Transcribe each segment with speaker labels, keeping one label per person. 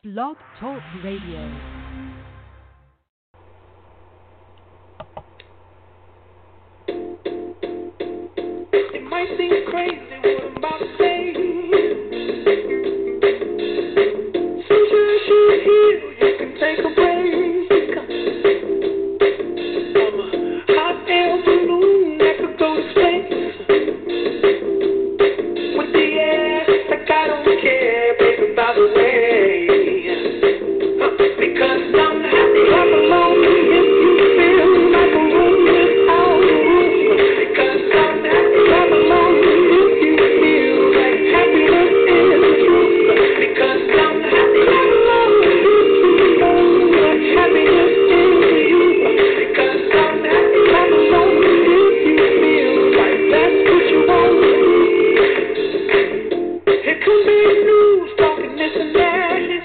Speaker 1: Blog Talk Radio.
Speaker 2: It might seem crazy what I'm about to say. Since you're here, you can take a break. I'm a hot air balloon that could go to space. With the air, like I don't care, baby, by the way. Because I'm happy, I'm alone. If you feel like a room without a roof. Because I'm happy, I'm alone. If you feel like happiness is the truth. Because I'm happy, I'm alone. If you know what happiness is to you. Because I'm happy, I'm alone. If you feel like that's what you want. It could be news talking this and that.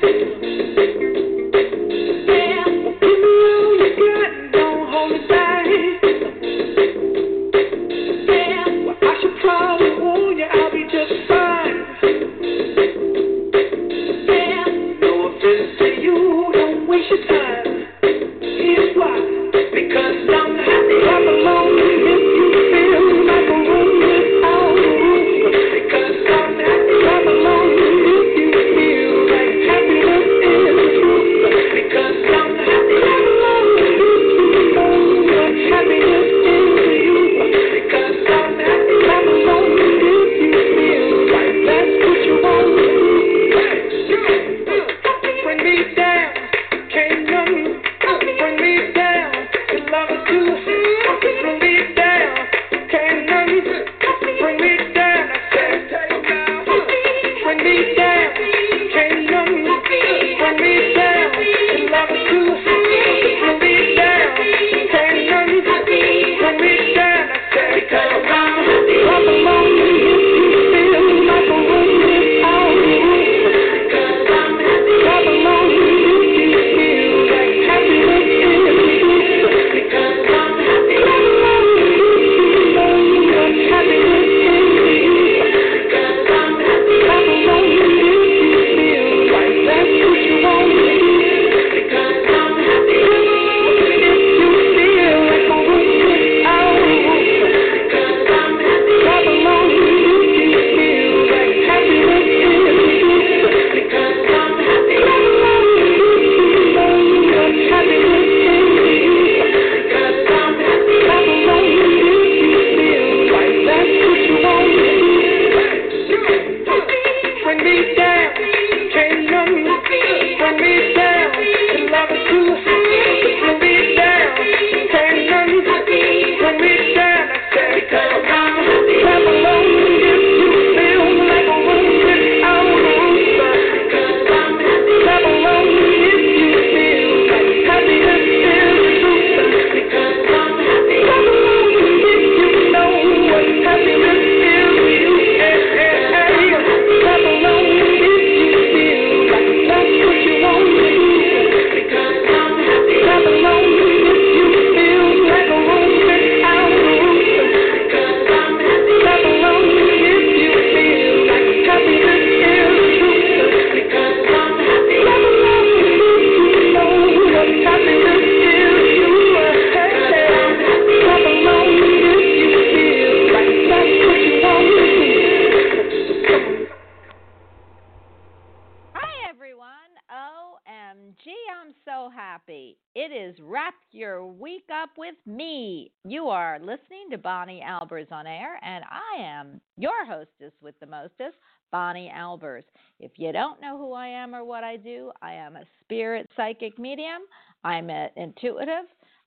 Speaker 3: To Bonnie Albers on Air, and I am your hostess with the mostest, Bonnie Albers. If you don't know who I am or what I do, I am a spirit psychic medium. I'm an intuitive.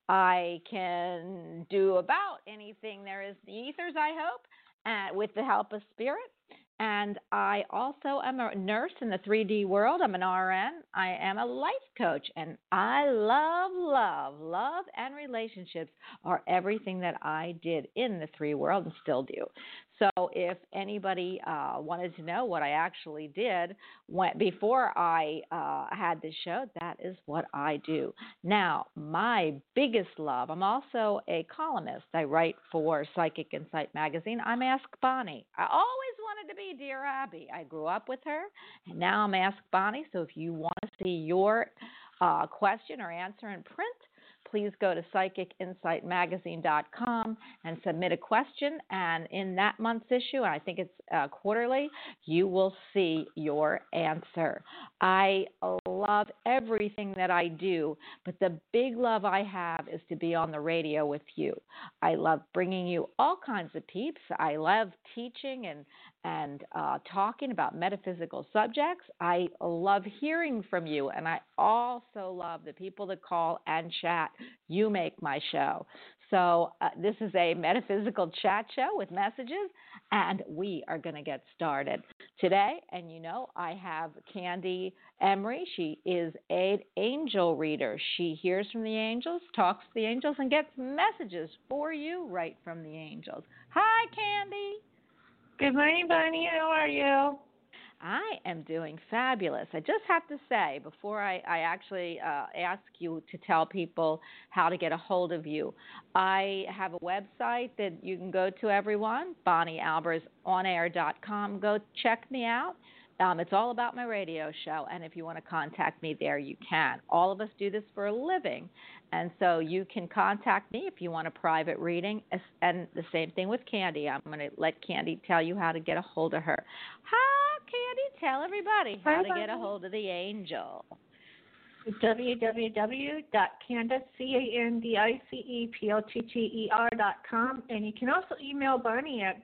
Speaker 3: I can do about anything there is in the ethers, I hope, with the help of spirit. And I also am a nurse in the 3D world. I'm an RN. I am a life coach. And I love, and relationships are everything that I did in the 3 world and still do. So if anybody wanted to know what I actually did before I had this show, that is what I do. Now, my biggest love, I'm also a columnist. I write for Psychic Insight magazine. I'm Ask Bonnie. I always wanted wanted to be Dear Abby. I grew up with her, and now I'm Ask Bonnie. So if you want to see your question or answer in print, please go to psychicinsightmagazine.com and submit a question. And in that month's issue, and I think it's quarterly, you will see your answer. I love everything that I do, but the big love I have is to be on the radio with you. I love bringing you all kinds of peeps. I love teaching and talking about metaphysical subjects. I love hearing from you, and I also love the people that call and chat. You make my show. So this is a metaphysical chat show with messages, and we are going to get started today. And I have Candy Emery. She is an angel reader. She hears from the angels, talks to the angels, and gets messages for you right from the angels. Hi, Candy.
Speaker 1: Good morning, Bonnie. How are you?
Speaker 3: I am doing fabulous. I just have to say, before I actually ask you to tell people how to get a hold of you, I have a website that you can go to, everyone, BonnieAlbersOnAir.com. Go check me out. It's all about my radio show, and if you want to contact me there, you can. All of us do this for a living, and so you can contact me if you want a private reading, and the same thing with Candy. I'm going to let Candy tell you how to get a hold of her. Hi, Candy. Tell everybody how to get a hold of the angel.
Speaker 1: www.candicepotter.com, and you can also email Bonnie at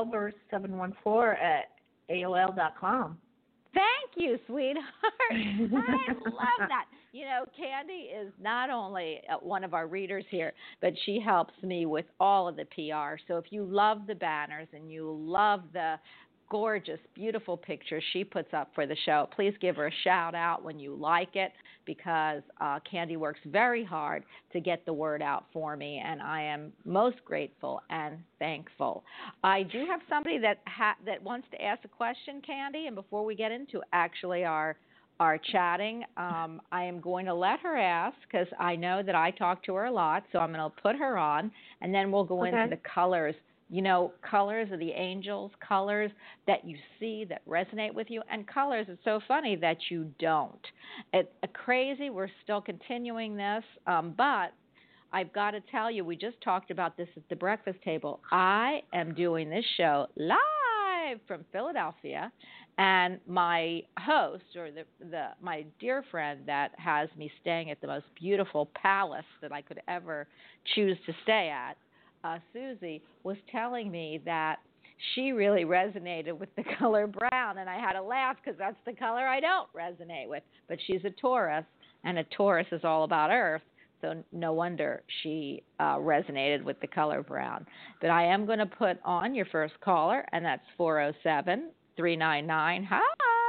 Speaker 1: balbers714@AOL.com.
Speaker 3: Thank you, sweetheart. I love that. Candy is not only one of our readers here, but she helps me with all of the PR. So if you love the banners and you love the gorgeous, beautiful pictures she puts up for the show, please give her a shout out when you like it, because Candy works very hard to get the word out for me, and I am most grateful and thankful. I do have somebody that wants to ask a question, Candy, and before we get into actually our chatting, I am going to let her ask, because I know that I talk to her a lot, so I'm going to put her on, and then we'll go into the colors. Colors of the angels, colors that you see that resonate with you, and colors, it's so funny that you don't. It's crazy. We're still continuing this, but I've got to tell you, we just talked about this at the breakfast table. I am doing this show live from Philadelphia, and my host, or my dear friend that has me staying at the most beautiful palace that I could ever choose to stay at, Susie, was telling me that she really resonated with the color brown, and I had to laugh because that's the color I don't resonate with. But she's a Taurus, and a Taurus is all about Earth, so no wonder she resonated with the color brown. But I am going to put on your first caller, and that's 407-399. Hi.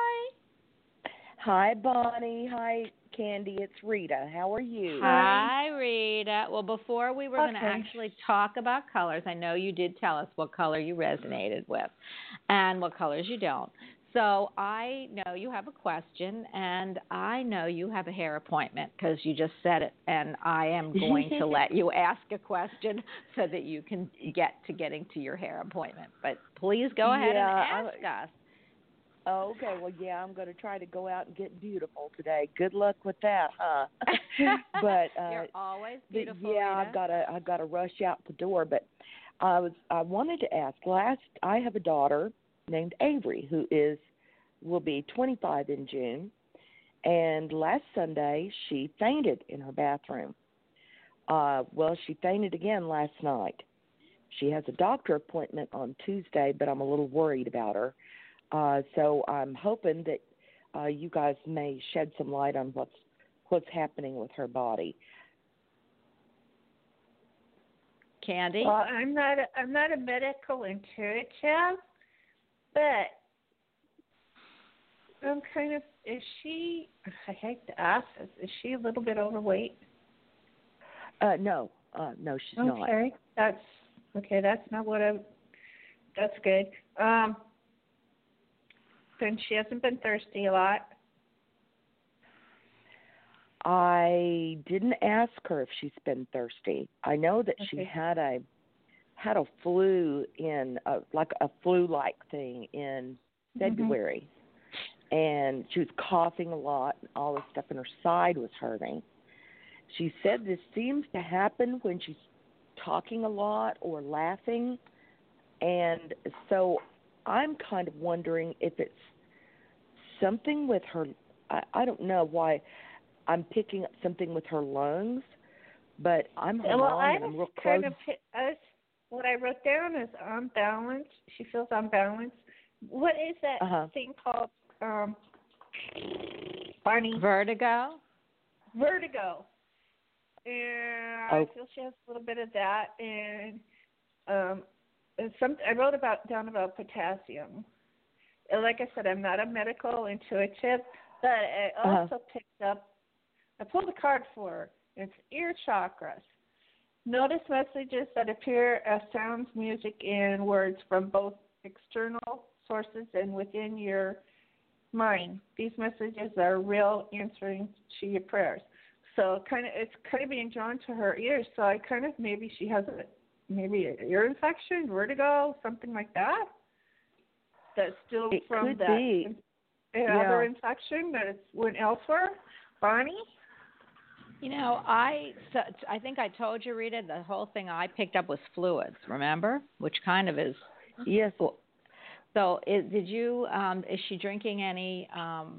Speaker 4: Hi, Bonnie. Hi, Candy. It's Rita. How are you?
Speaker 3: Hi, Rita. Well, before we were going to actually talk about colors, I know you did tell us what color you resonated with and what colors you don't. So I know you have a question, and I know you have a hair appointment because you just said it, and I am going to let you ask a question so that you can get to getting to your hair appointment. But please go ahead and ask us.
Speaker 4: Oh, okay. Well, yeah, I'm going to try to go out and get beautiful today. Good luck with that, huh? But
Speaker 3: you're always beautiful.
Speaker 4: Yeah,
Speaker 3: Rita.
Speaker 4: I've got to rush out the door. But I wanted to ask. I have a daughter named Avery who will be 25 in June, and last Sunday she fainted in her bathroom. Well, she fainted again last night. She has a doctor appointment on Tuesday, but I'm a little worried about her. So I'm hoping that you guys may shed some light on what's happening with her body.
Speaker 3: Candy?
Speaker 1: Well, I'm not a medical intuitive, but I'm kind of. Is she? I hate to ask this. Is she a little bit overweight?
Speaker 4: No, she's not.
Speaker 1: Okay, that's not what I. That's good. Then she hasn't been thirsty a lot.
Speaker 4: I didn't ask her if she's been thirsty. I know that she had had a flu in like a flu-like thing in February, and she was coughing a lot, and all this stuff, and her side was hurting. She said this seems to happen when she's talking a lot or laughing, and so I'm kind of wondering if it's something with her. I don't know why I'm picking up something with her lungs, but I'm her mom and I'm real close.
Speaker 1: What I wrote down is unbalanced. She feels unbalanced. What is that thing called, Barney?
Speaker 3: Vertigo.
Speaker 1: Vertigo. And I feel she has a little bit of that. And I wrote down about potassium. And like I said, I'm not a medical intuitive, but I also picked up, I pulled a card for her. It's ear chakras. Notice messages that appear as sounds, music, and words from both external sources and within your mind. These messages are real answering to your prayers. So it's kind of being drawn to her ears. So I kind of, maybe she has maybe an ear infection, vertigo, something like that. That's still from that other infection that went elsewhere. Bonnie?
Speaker 3: You know, I think I told you, Rita, the whole thing I picked up was fluids, remember? Which kind of is.
Speaker 4: Yes.
Speaker 3: So is she drinking any,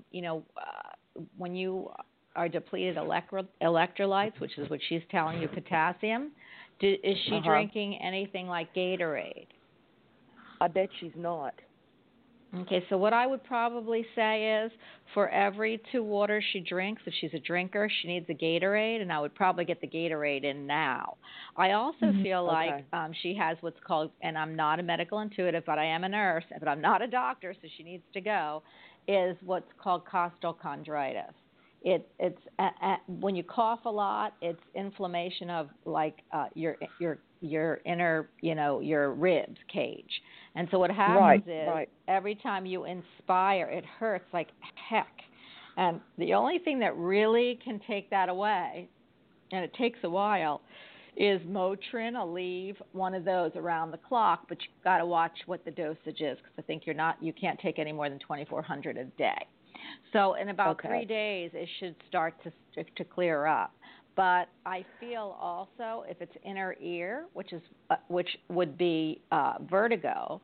Speaker 3: when you are depleted electrolytes, which is what she's telling you, potassium, is she drinking anything like Gatorade?
Speaker 4: I bet she's not.
Speaker 3: Okay, so what I would probably say is for every 2 waters she drinks, if she's a drinker, she needs a Gatorade, and I would probably get the Gatorade in now. I also feel like she has what's called, and I'm not a medical intuitive, but I am a nurse, but I'm not a doctor, so she needs to go, is what's called costochondritis. It's when you cough a lot, it's inflammation of like your inner, your ribs cage. And so what happens is every time you inspire, it hurts like heck. And the only thing that really can take that away, and it takes a while, is Motrin, Aleve, one of those around the clock. But you've got to watch what the dosage is, because I think you can't take any more than 2,400 a day. So in about 3 days, it should start to clear up. But I feel also if it's inner ear, which would be vertigo,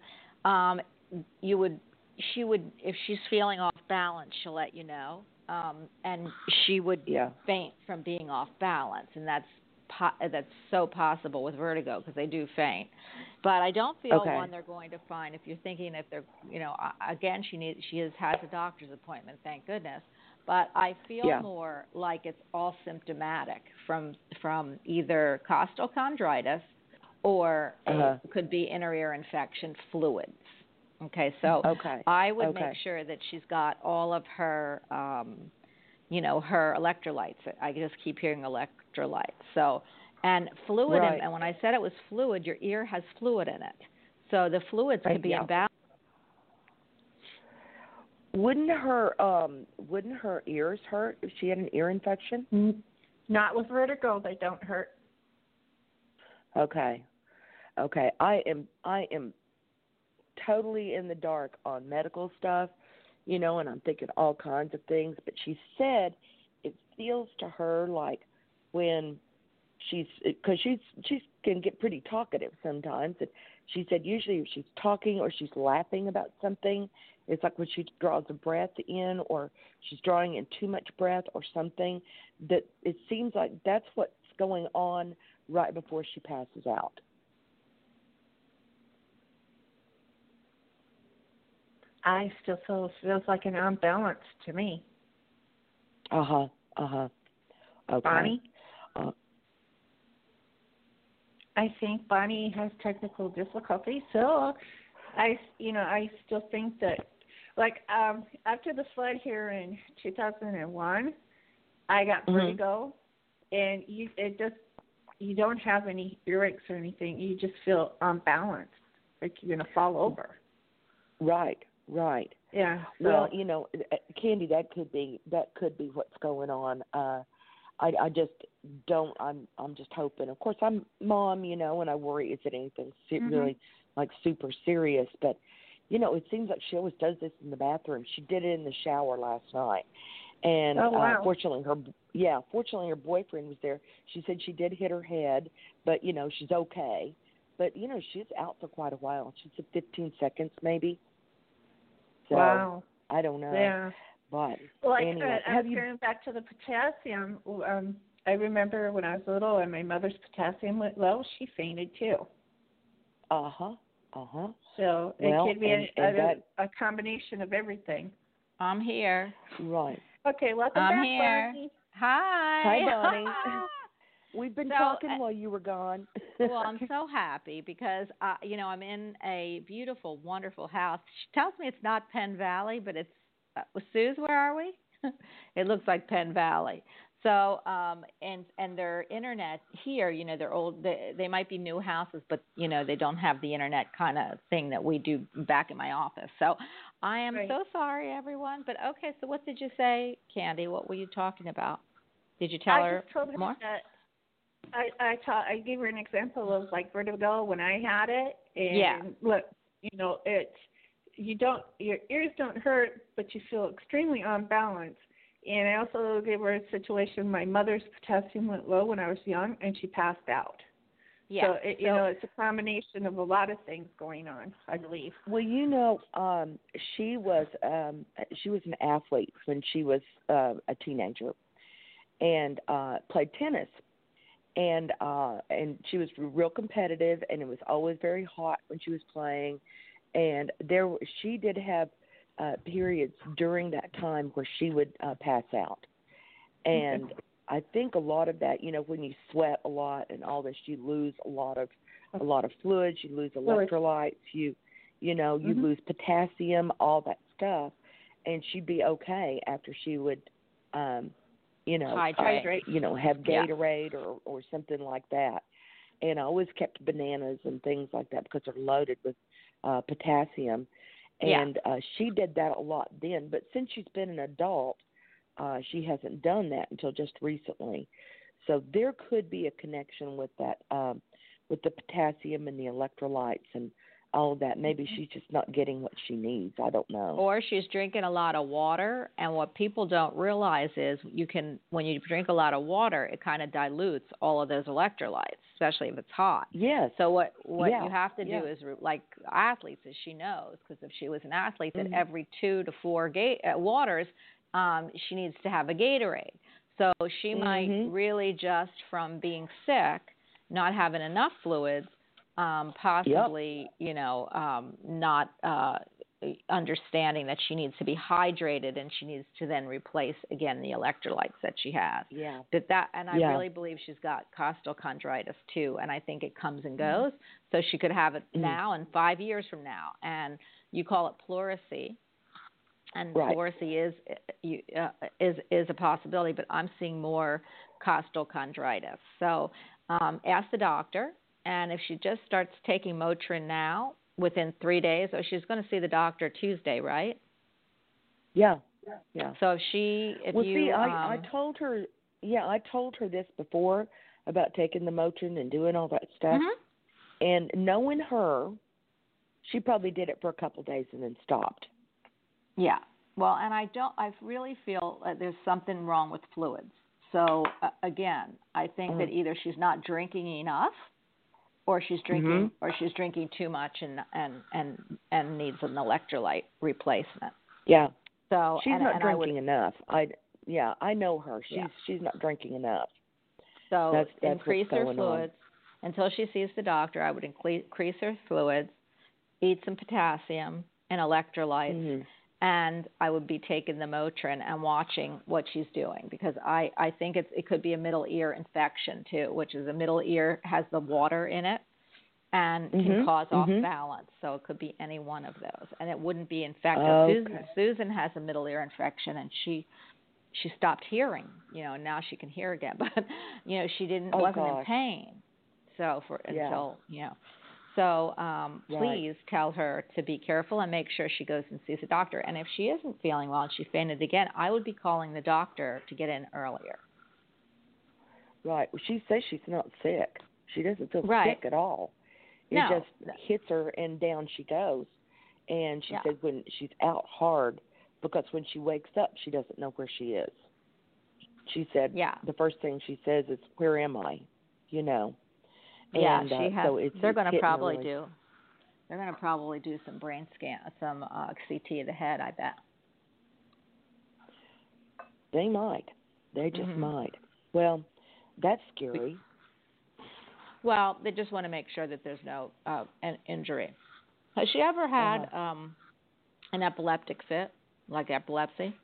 Speaker 3: she would, if she's feeling off balance, she'll let you know, and she would faint from being off balance, and that's so possible with vertigo because they do faint. But I don't feel one they're going to find. If you're thinking if they're, again, she has a doctor's appointment, thank goodness. But I feel more like it's all symptomatic from either costochondritis or it could be inner ear infection fluids. Okay, so I would make sure that she's got all of her, her electrolytes. I just keep hearing electrolytes. So, and fluid, and when I said it was fluid, your ear has fluid in it. So the fluids could be imbalanced.
Speaker 4: Wouldn't her ears hurt if she had an ear infection?
Speaker 1: Not with vertigo. They don't hurt.
Speaker 4: Okay. I am totally in the dark on medical stuff, and I'm thinking all kinds of things. But she said it feels to her like when because she can get pretty talkative sometimes, and she said usually if she's talking or she's laughing about something, it's like when she draws a breath in or she's drawing in too much breath or something, that it seems like that's what's going on right before she passes out.
Speaker 1: I still feel it feels like an unbalance to me.
Speaker 4: Okay.
Speaker 1: Bonnie? I think Bonnie has technical difficulties, so I still think that, after the flood here in 2001, I got vertigo, and you don't have any earaches or anything. You just feel unbalanced, like you're gonna fall over.
Speaker 4: Right.
Speaker 1: Yeah.
Speaker 4: So. Well, Candy, that could be what's going on. I just don't. I'm just hoping. Of course, I'm mom, and I worry is it anything really like super serious. But it seems like she always does this in the bathroom. She did it in the shower last night, and fortunately her boyfriend was there. She said she did hit her head, but she's okay. But she's out for quite a while. She said 15 seconds maybe. So,
Speaker 1: wow.
Speaker 4: I don't know.
Speaker 1: Yeah.
Speaker 4: But
Speaker 1: anyway,
Speaker 4: have you
Speaker 1: going back to the potassium? I remember when I was little and my mother's potassium went low, she fainted too. So it could be a combination of everything.
Speaker 3: I'm here.
Speaker 4: Right.
Speaker 1: Okay, welcome back,
Speaker 3: here.
Speaker 1: Bonnie.
Speaker 3: Hi.
Speaker 4: Hi, Bonnie. We've been talking while you were gone.
Speaker 3: Well, I'm so happy because, I'm in a beautiful, wonderful house. She tells me it's not Penn Valley, but it's, Suze, where are we? It looks like Penn Valley. So, and their internet here, they're old, they might be new houses, but, they don't have the internet kind of thing that we do back in my office. So I am so sorry, everyone. But okay, so what did you say, Candy? What were you talking about? Did you tell her
Speaker 1: just told her
Speaker 3: more?
Speaker 1: That I gave her an example of like vertigo when I had it, and look, your ears don't hurt, but you feel extremely unbalanced. And I also gave her a situation. My mother's potassium went low when I was young, and she passed out.
Speaker 3: Yeah.
Speaker 1: So it's a combination of a lot of things going on, I believe.
Speaker 4: Well, she was an athlete when she was a teenager, and played tennis. And she was real competitive, and it was always very hot when she was playing. And she did have periods during that time where she would pass out. And I think a lot of that, when you sweat a lot and all this, you lose a lot of fluids, you lose electrolytes, you lose potassium, all that stuff. And she'd be okay after she would
Speaker 3: hydrate.
Speaker 4: Have Gatorade or something like that. And I always kept bananas and things like that because they're loaded with potassium. And she did that a lot then. But since she's been an adult, she hasn't done that until just recently. So there could be a connection with that, with the potassium and the electrolytes and all of that. Maybe she's just not getting what she needs. I don't know.
Speaker 3: Or she's drinking a lot of water, and what people don't realize is when you drink a lot of water, it kind of dilutes all of those electrolytes, especially if it's hot.
Speaker 4: Yes.
Speaker 3: So what you have to do is, like athletes, as she knows, because if she was an athlete, that every 2 to 4 waters, she needs to have a Gatorade. So she might really just from being sick, not having enough fluids, possibly, not understanding that she needs to be hydrated, and she needs to then replace again the electrolytes that she has.
Speaker 4: Yeah.
Speaker 3: I really believe she's got costochondritis too, and I think it comes and goes. So she could have it now and 5 years from now, and you call it pleurisy. And pleurisy is a possibility, but I'm seeing more costochondritis. So ask the doctor. And if she just starts taking Motrin now, within 3 days, she's going to see the doctor Tuesday, right?
Speaker 4: Yeah.
Speaker 3: So
Speaker 4: I told her, I told her this before about taking the Motrin and doing all that stuff. And knowing her, she probably did it for a couple of days and then stopped.
Speaker 3: Yeah. Well, and I really feel there's something wrong with fluids. So again, I think that either she's not drinking enough, or she's drinking, too much and needs an electrolyte replacement.
Speaker 4: Yeah.
Speaker 3: So
Speaker 4: she's not drinking enough. I know her. She's not drinking enough.
Speaker 3: So
Speaker 4: that's
Speaker 3: increase her fluids until she sees the doctor. I would increase her fluids, eat some potassium and electrolytes, and I would be taking the Motrin and watching what she's doing, because I think it could be a middle ear infection too, which is a middle ear has the water in it and can cause off balance. So it could be any one of those, and it wouldn't be infective. Susan has a middle ear infection, and she stopped hearing, and now she can hear again, but she wasn't in pain. So So please tell her to be careful and make sure she goes and sees a doctor. And if she isn't feeling well and she fainted again, I would be calling the doctor to get in earlier.
Speaker 4: Right. Well, she says she's not sick. She doesn't feel
Speaker 3: Right.
Speaker 4: sick at all. It
Speaker 3: No.
Speaker 4: just hits her and down she goes. And she
Speaker 3: Yeah.
Speaker 4: said when she's out hard, because when she wakes up, she doesn't know where she is. She said
Speaker 3: Yeah.
Speaker 4: the first thing she says is, "Where am I?" You know.
Speaker 3: Yeah,
Speaker 4: And,
Speaker 3: she has.
Speaker 4: so it's
Speaker 3: they're going to
Speaker 4: hitting her
Speaker 3: probably
Speaker 4: really-
Speaker 3: do. They're going to probably do some brain scan, some CT of the head. I bet.
Speaker 4: They might. They just
Speaker 3: Mhm.
Speaker 4: might. Well, that's scary.
Speaker 3: Well, they just want to make sure that there's no an injury. Has she ever had an epileptic fit, like epilepsy?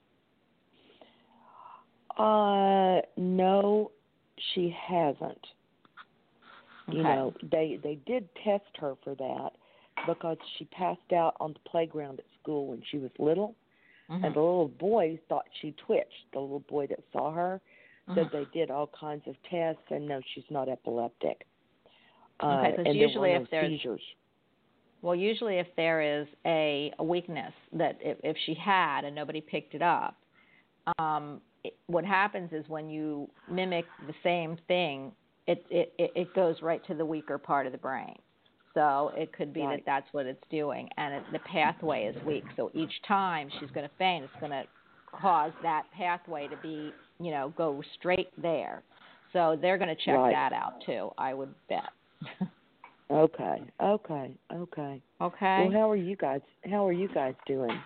Speaker 4: No, she hasn't.
Speaker 3: Okay.
Speaker 4: You know, they did test her for that because she passed out on the playground at school when she was little,
Speaker 3: Mhm.
Speaker 4: and the little boy thought she twitched. The little boy that saw her said they did all kinds of tests, and no, she's not epileptic.
Speaker 3: Okay, 'cause
Speaker 4: and
Speaker 3: usually
Speaker 4: there were
Speaker 3: if
Speaker 4: no
Speaker 3: there's
Speaker 4: seizures.
Speaker 3: Well, usually if there is a weakness that if she had and nobody picked it up, what happens is when you mimic the same thing, it goes right to the weaker part of the brain. So it could be
Speaker 4: Right.
Speaker 3: that's what it's doing, and the pathway is weak. So each time she's going to faint, it's going to cause that pathway to be, go straight there. So they're going to check
Speaker 4: Right.
Speaker 3: that out too, I would bet.
Speaker 4: Okay.
Speaker 3: Okay.
Speaker 4: Well, how are you guys doing?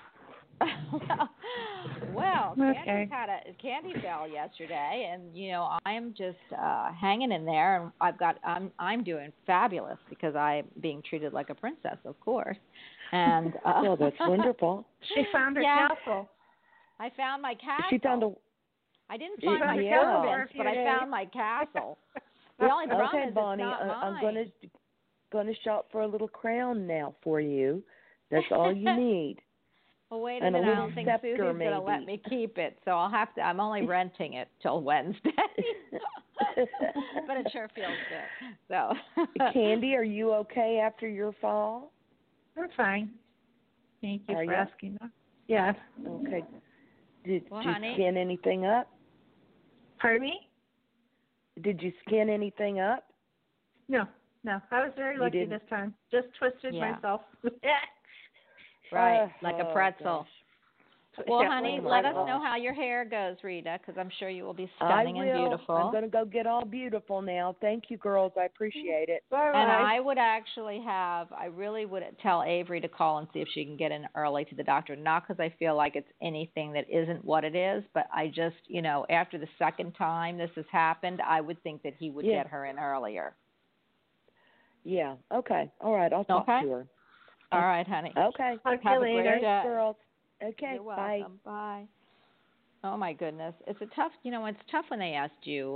Speaker 3: well,
Speaker 1: Okay.
Speaker 3: Candy fell yesterday, and I'm just hanging in there, and I'm doing fabulous because I'm being treated like a princess, of course. And
Speaker 4: Well, that's wonderful.
Speaker 1: She found her
Speaker 3: Yeah.
Speaker 1: castle.
Speaker 3: I found my castle.
Speaker 4: She found a.
Speaker 3: I didn't find my
Speaker 4: Yeah.
Speaker 3: servants, but I found my castle. The only problem
Speaker 4: Okay,
Speaker 3: is
Speaker 4: Bonnie,
Speaker 3: it's not
Speaker 4: I'm
Speaker 3: mine.
Speaker 4: gonna shop for a little crown now for you. That's all you need.
Speaker 3: Well, wait a
Speaker 4: And a
Speaker 3: minute. I
Speaker 4: little
Speaker 3: don't think
Speaker 4: scepter,
Speaker 3: Susie's going to let
Speaker 4: maybe.
Speaker 3: me keep it, so I'll have to. I'm only renting it till Wednesday. But it sure feels good. So.
Speaker 4: Candy, are you okay after your fall?
Speaker 1: I'm fine. Thank you
Speaker 4: Are
Speaker 1: for
Speaker 4: you?
Speaker 1: asking. Yeah.
Speaker 4: Okay. Did
Speaker 3: Well,
Speaker 4: you
Speaker 3: honey.
Speaker 4: skin anything up?
Speaker 1: Pardon me?
Speaker 4: Did you skin anything up?
Speaker 1: No. I was very
Speaker 4: You
Speaker 1: lucky
Speaker 4: didn't?
Speaker 1: this time. Just twisted
Speaker 3: Yeah.
Speaker 1: myself.
Speaker 3: Right, like a pretzel.
Speaker 4: gosh.
Speaker 3: Well,
Speaker 1: Yeah,
Speaker 3: honey,
Speaker 4: oh my
Speaker 3: let us
Speaker 4: gosh.
Speaker 3: know how your hair goes, Rita, because I'm sure you will be
Speaker 4: I
Speaker 3: stunning
Speaker 4: will.
Speaker 3: and beautiful.
Speaker 4: I'm going to go get all beautiful now. Thank you, girls. I appreciate it.
Speaker 1: Bye-bye.
Speaker 3: And I really would tell Avery to call and see if she can get in early to the doctor. Not because I feel like it's anything that isn't what it is, but I just, after the second time this has happened, I would think that he would
Speaker 4: Yeah.
Speaker 3: get her in earlier.
Speaker 4: Yeah. Okay. All right. I'll talk
Speaker 3: Okay.
Speaker 4: to her.
Speaker 3: All right, honey.
Speaker 4: Okay.
Speaker 1: Talk to
Speaker 3: Have
Speaker 1: you
Speaker 3: a great
Speaker 1: later.
Speaker 3: day.
Speaker 4: Girls. Okay.
Speaker 3: You're
Speaker 4: Bye.
Speaker 3: welcome. Bye. Oh my goodness, it's it's tough when they asked you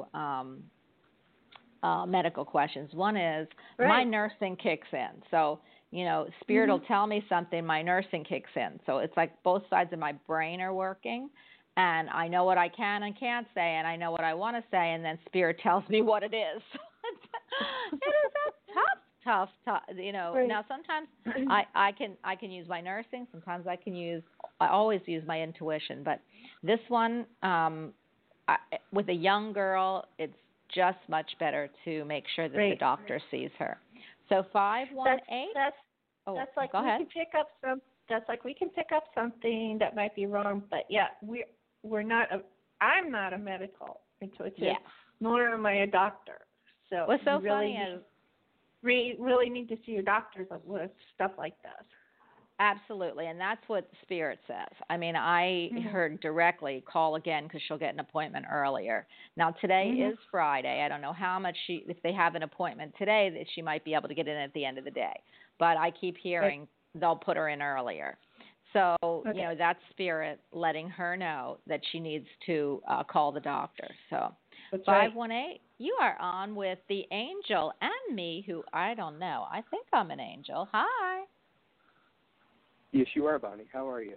Speaker 3: medical questions. One is my
Speaker 1: Right.
Speaker 3: nursing kicks in, so Spirit will tell me something, my nursing kicks in. So it's like both sides of my brain are working, and I know what I can and can't say, and I know what I want to say, and then Spirit tells me what it is. It is a tough.
Speaker 1: Right.
Speaker 3: Now sometimes I can use my nursing. Sometimes I always use my intuition. But this one, with a young girl, it's just much better to make sure that the
Speaker 1: Right.
Speaker 3: doctor sees her. So 518.
Speaker 1: That's like
Speaker 3: go
Speaker 1: we
Speaker 3: ahead.
Speaker 1: can pick up we can pick up something that might be wrong, but yeah, we're not I'm not a medical intuitive,
Speaker 3: Yeah.
Speaker 1: nor am I a doctor. So
Speaker 3: What's so
Speaker 1: you really
Speaker 3: funny is
Speaker 1: really need to see your doctors with stuff like this.
Speaker 3: absolutely, and that's what Spirit says. I mean, I heard directly call again because she'll get an appointment earlier. Now today is Friday. I don't know how much if they have an appointment today that she might be able to get in at the end of the day. But I keep hearing they'll put her in earlier. So that's Spirit letting her know that she needs to call the doctor. So
Speaker 1: That's
Speaker 3: 518. You are on with the angel and me, who I don't know. I think I'm an angel. Hi.
Speaker 5: Yes, you are, Bonnie. How are you?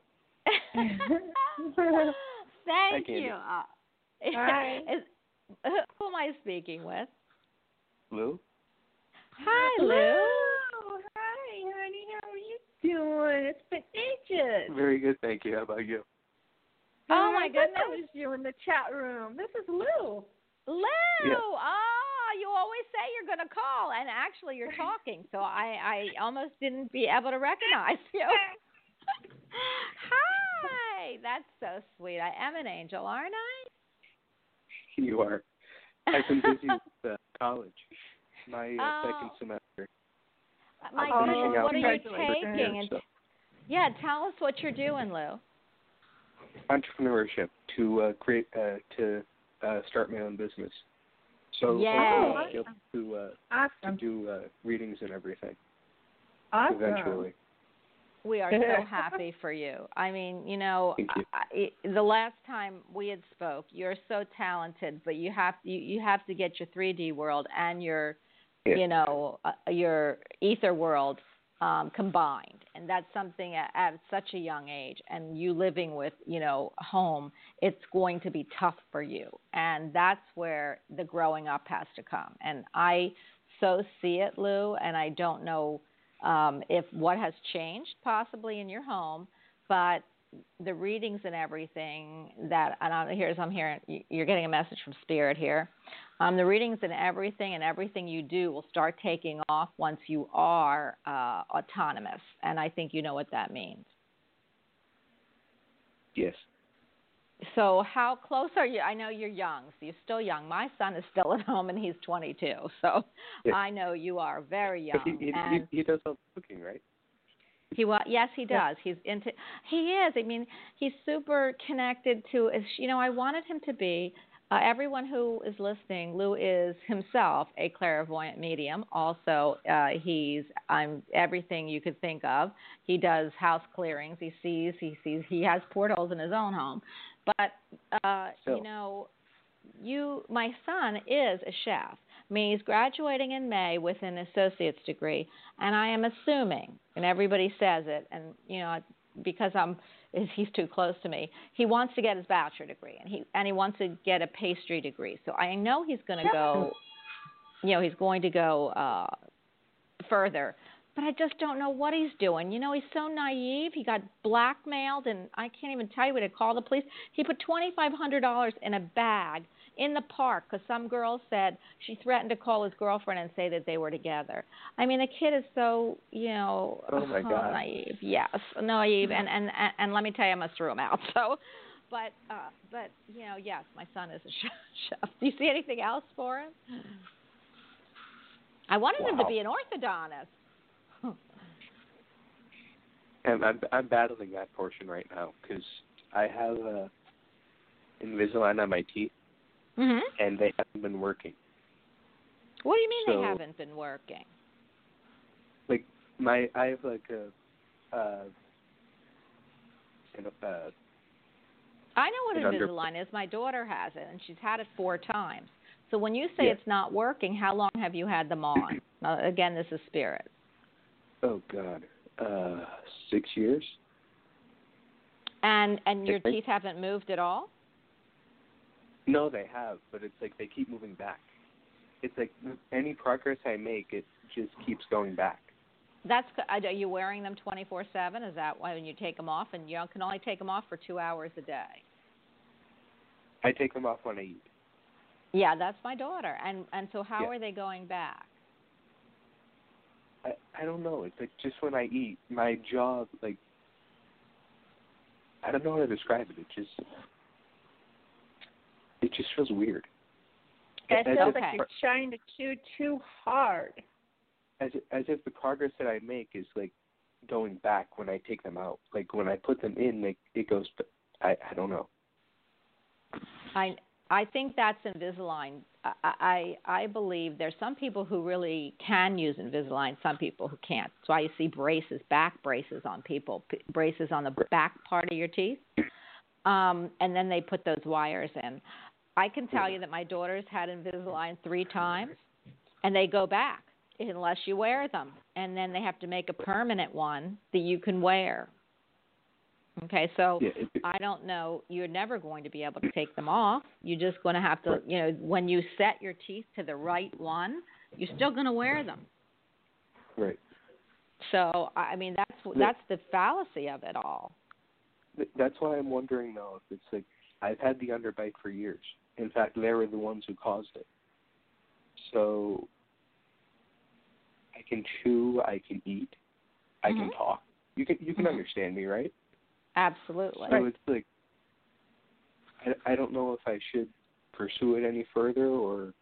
Speaker 3: Thank
Speaker 5: Candy.
Speaker 3: you.
Speaker 1: Hi.
Speaker 3: Who am I speaking with?
Speaker 5: Lou?
Speaker 3: Hi, Lou.
Speaker 1: Oh, hi, honey. How are you doing? It's been ages.
Speaker 5: Very good, thank you. How about you?
Speaker 3: Oh, my
Speaker 1: I thought
Speaker 3: goodness.
Speaker 1: that was you in the chat room. This is Lou.
Speaker 3: Lou!
Speaker 5: Yeah.
Speaker 3: You always say you're going to call, and actually you're talking, so I almost didn't be able to recognize you. Hi! That's so sweet. I am an angel, aren't
Speaker 5: You are. I've been busy with college. My
Speaker 3: Oh.
Speaker 5: second semester.
Speaker 3: My
Speaker 5: I'm
Speaker 3: goodness,
Speaker 5: finishing out
Speaker 3: what are you
Speaker 1: congratulations.
Speaker 3: taking? And
Speaker 5: so
Speaker 3: yeah, tell us what you're doing, Lou.
Speaker 5: entrepreneurship to create to start my own business. So
Speaker 3: Yay.
Speaker 5: hopefully I'll be able to
Speaker 1: Awesome.
Speaker 5: do readings and everything
Speaker 1: Awesome.
Speaker 5: eventually.
Speaker 3: We are so happy for you. I mean, you know,
Speaker 5: Thank you.
Speaker 3: the last time we had spoke, you're so talented, but you have to get your 3D world and your,
Speaker 5: Yeah.
Speaker 3: you know, your ether world combined, and that's something at such a young age. And you living with, you know, home, it's going to be tough for you, and that's where the growing up has to come. And I so see it, Lou, and I don't know if what has changed possibly in your home, but the readings and everything that, and I'm hearing, you're getting a message from Spirit here. The readings and everything you do will start taking off once you are autonomous, and I think you know what that means.
Speaker 5: Yes.
Speaker 3: So how close are you? I know you're young, so you're still young. My son is still at home, and he's 22, so
Speaker 5: Yeah.
Speaker 3: I know you are very
Speaker 5: But
Speaker 3: young.
Speaker 5: he does all the cooking, right?
Speaker 3: Yes, he does. He is. I mean, he's super connected to, you know, I wanted him to be. Everyone who is listening, Lou is himself a clairvoyant medium. Also, he's everything you could think of. He does house clearings. He sees. He has portals in his own home. But you know, my son is a chef. I mean, he's graduating in May with an associate's degree, and I am assuming, and everybody says it, and you know, because he's too close to me, he wants to get his bachelor degree, and he wants to get a pastry degree. So I know he's going to go, you know, he's going to go further. But I just don't know what he's doing. You know, he's so naive. He got blackmailed, and I can't even tell you what to call the police. He put $2,500 in a bag in the park because some girl said she threatened to call his girlfriend and say that they were together. I mean, the kid is so, you know,
Speaker 5: Oh my God.
Speaker 3: naive. Yes, naive. And let me tell you, I must throw him out. So, but you know, yes, my son is a chef. Do you see anything else for him? I wanted him to be an orthodontist.
Speaker 5: And I'm battling that portion right now because I have Invisalign on my teeth, and they haven't been working.
Speaker 3: What do you mean
Speaker 5: So,
Speaker 3: they haven't been working?
Speaker 5: Like I have like a
Speaker 3: I know what
Speaker 5: an
Speaker 3: Invisalign is. My daughter has it, and she's had it 4 times. So when you say
Speaker 5: Yeah.
Speaker 3: it's not working, how long have you had them on? Again, this is Spirit.
Speaker 5: Oh God, 6 years.
Speaker 3: And your teeth haven't moved at all?
Speaker 5: No, they have, but it's like they keep moving back. It's like any progress I make, it just keeps going back.
Speaker 3: Are you wearing them 24/7? Is that why when you take them off? And you can only take them off for 2 hours a day.
Speaker 5: I take them off when I eat.
Speaker 3: Yeah, that's my daughter. And so how
Speaker 5: Yeah.
Speaker 3: are they going back?
Speaker 5: I don't know. It's like just when I eat, my jaw, like, I don't know how to describe it. It just feels weird.
Speaker 1: It feels
Speaker 3: okay.
Speaker 1: like you're trying to chew too hard.
Speaker 5: As if the progress that I make is like going back when I take them out. Like when I put them in, like it goes. I don't know.
Speaker 3: I think that's Invisalign. I believe there's some people who really can use Invisalign, some people who can't. That's why you see back braces on people, braces on the back part of your teeth, and then they put those wires in. I can tell you that my daughter's had Invisalign 3 times, and they go back unless you wear them, and then they have to make a permanent one that you can wear. Okay, so I don't know. You're never going to be able to take them off. You're just going to have to, you know, when you set your teeth to the right one, you're still going to wear them.
Speaker 5: Right.
Speaker 3: So, I mean, that's the fallacy of it all.
Speaker 5: That's why I'm wondering, though, if it's like I've had the underbite for years, In fact, they were the ones who caused it. So I can chew, I can eat, I can talk. You can understand me, right?
Speaker 3: Absolutely.
Speaker 5: So it's like I don't know if I should pursue it any further, or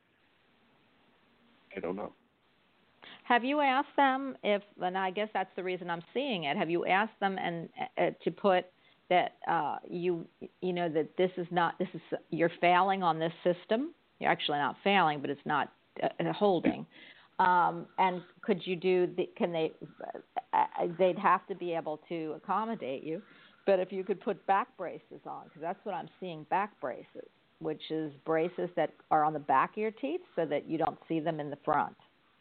Speaker 5: I don't know.
Speaker 3: Have you asked them if, and I guess that's the reason I'm seeing it, have you asked them and to put that that this is you're failing on this system? You're actually not failing, but it's not holding. And could you they'd have to be able to accommodate you, but if you could put back braces on, because that's what I'm seeing, back braces, which is braces that are on the back of your teeth so that you don't see them in the front.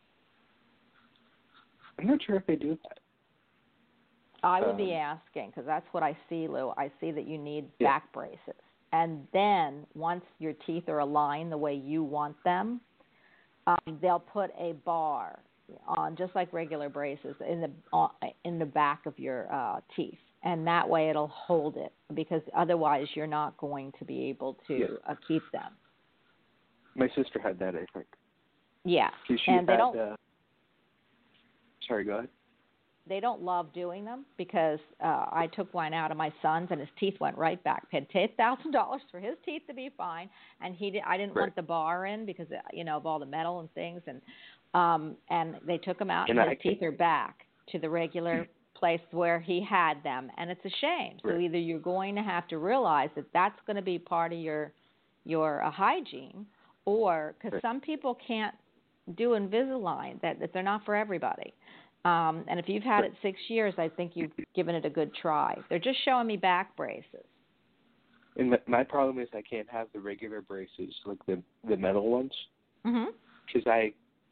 Speaker 5: I'm not sure if they do that.
Speaker 3: I would be asking, because that's what I see, Lou. I see that you need back braces. And then once your teeth are aligned the way you want them, they'll put a bar on, just like regular braces, in the back of your teeth. And that way it'll hold it, because otherwise you're not going to be able to keep them.
Speaker 5: My sister had that, I think.
Speaker 3: Yeah.
Speaker 5: And they don't... Sorry, go ahead.
Speaker 3: They don't love doing them, because I took one out of my son's and his teeth went right back. Paid $10,000 for his teeth to be fine, and I didn't want the bar in because of all the metal and things, and they took him out and his teeth are back to the regular place where he had them, and it's a shame. So either you're going to have to realize that that's going to be part of your hygiene, or because some people can't do Invisalign, that they're not for everybody. And if you've had it 6 years, I think you've given it a good try. They're just showing me back braces.
Speaker 5: And my problem is I can't have the regular braces, like the metal ones, because I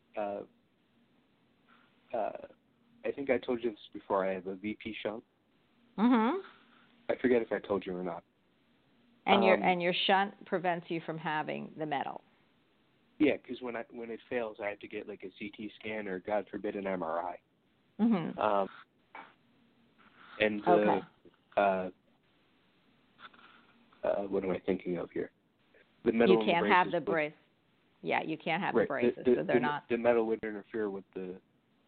Speaker 5: think I told you this before. I have a VP shunt. I forget if I told you or not.
Speaker 3: And your shunt prevents you from having the metal.
Speaker 5: Yeah, because when it fails, I have to get like a CT scan or, God forbid, an MRI. What am I thinking of here? The metal.
Speaker 3: You can't have the brace. Yeah, you can't have the braces, so they're not.
Speaker 5: The metal would interfere with the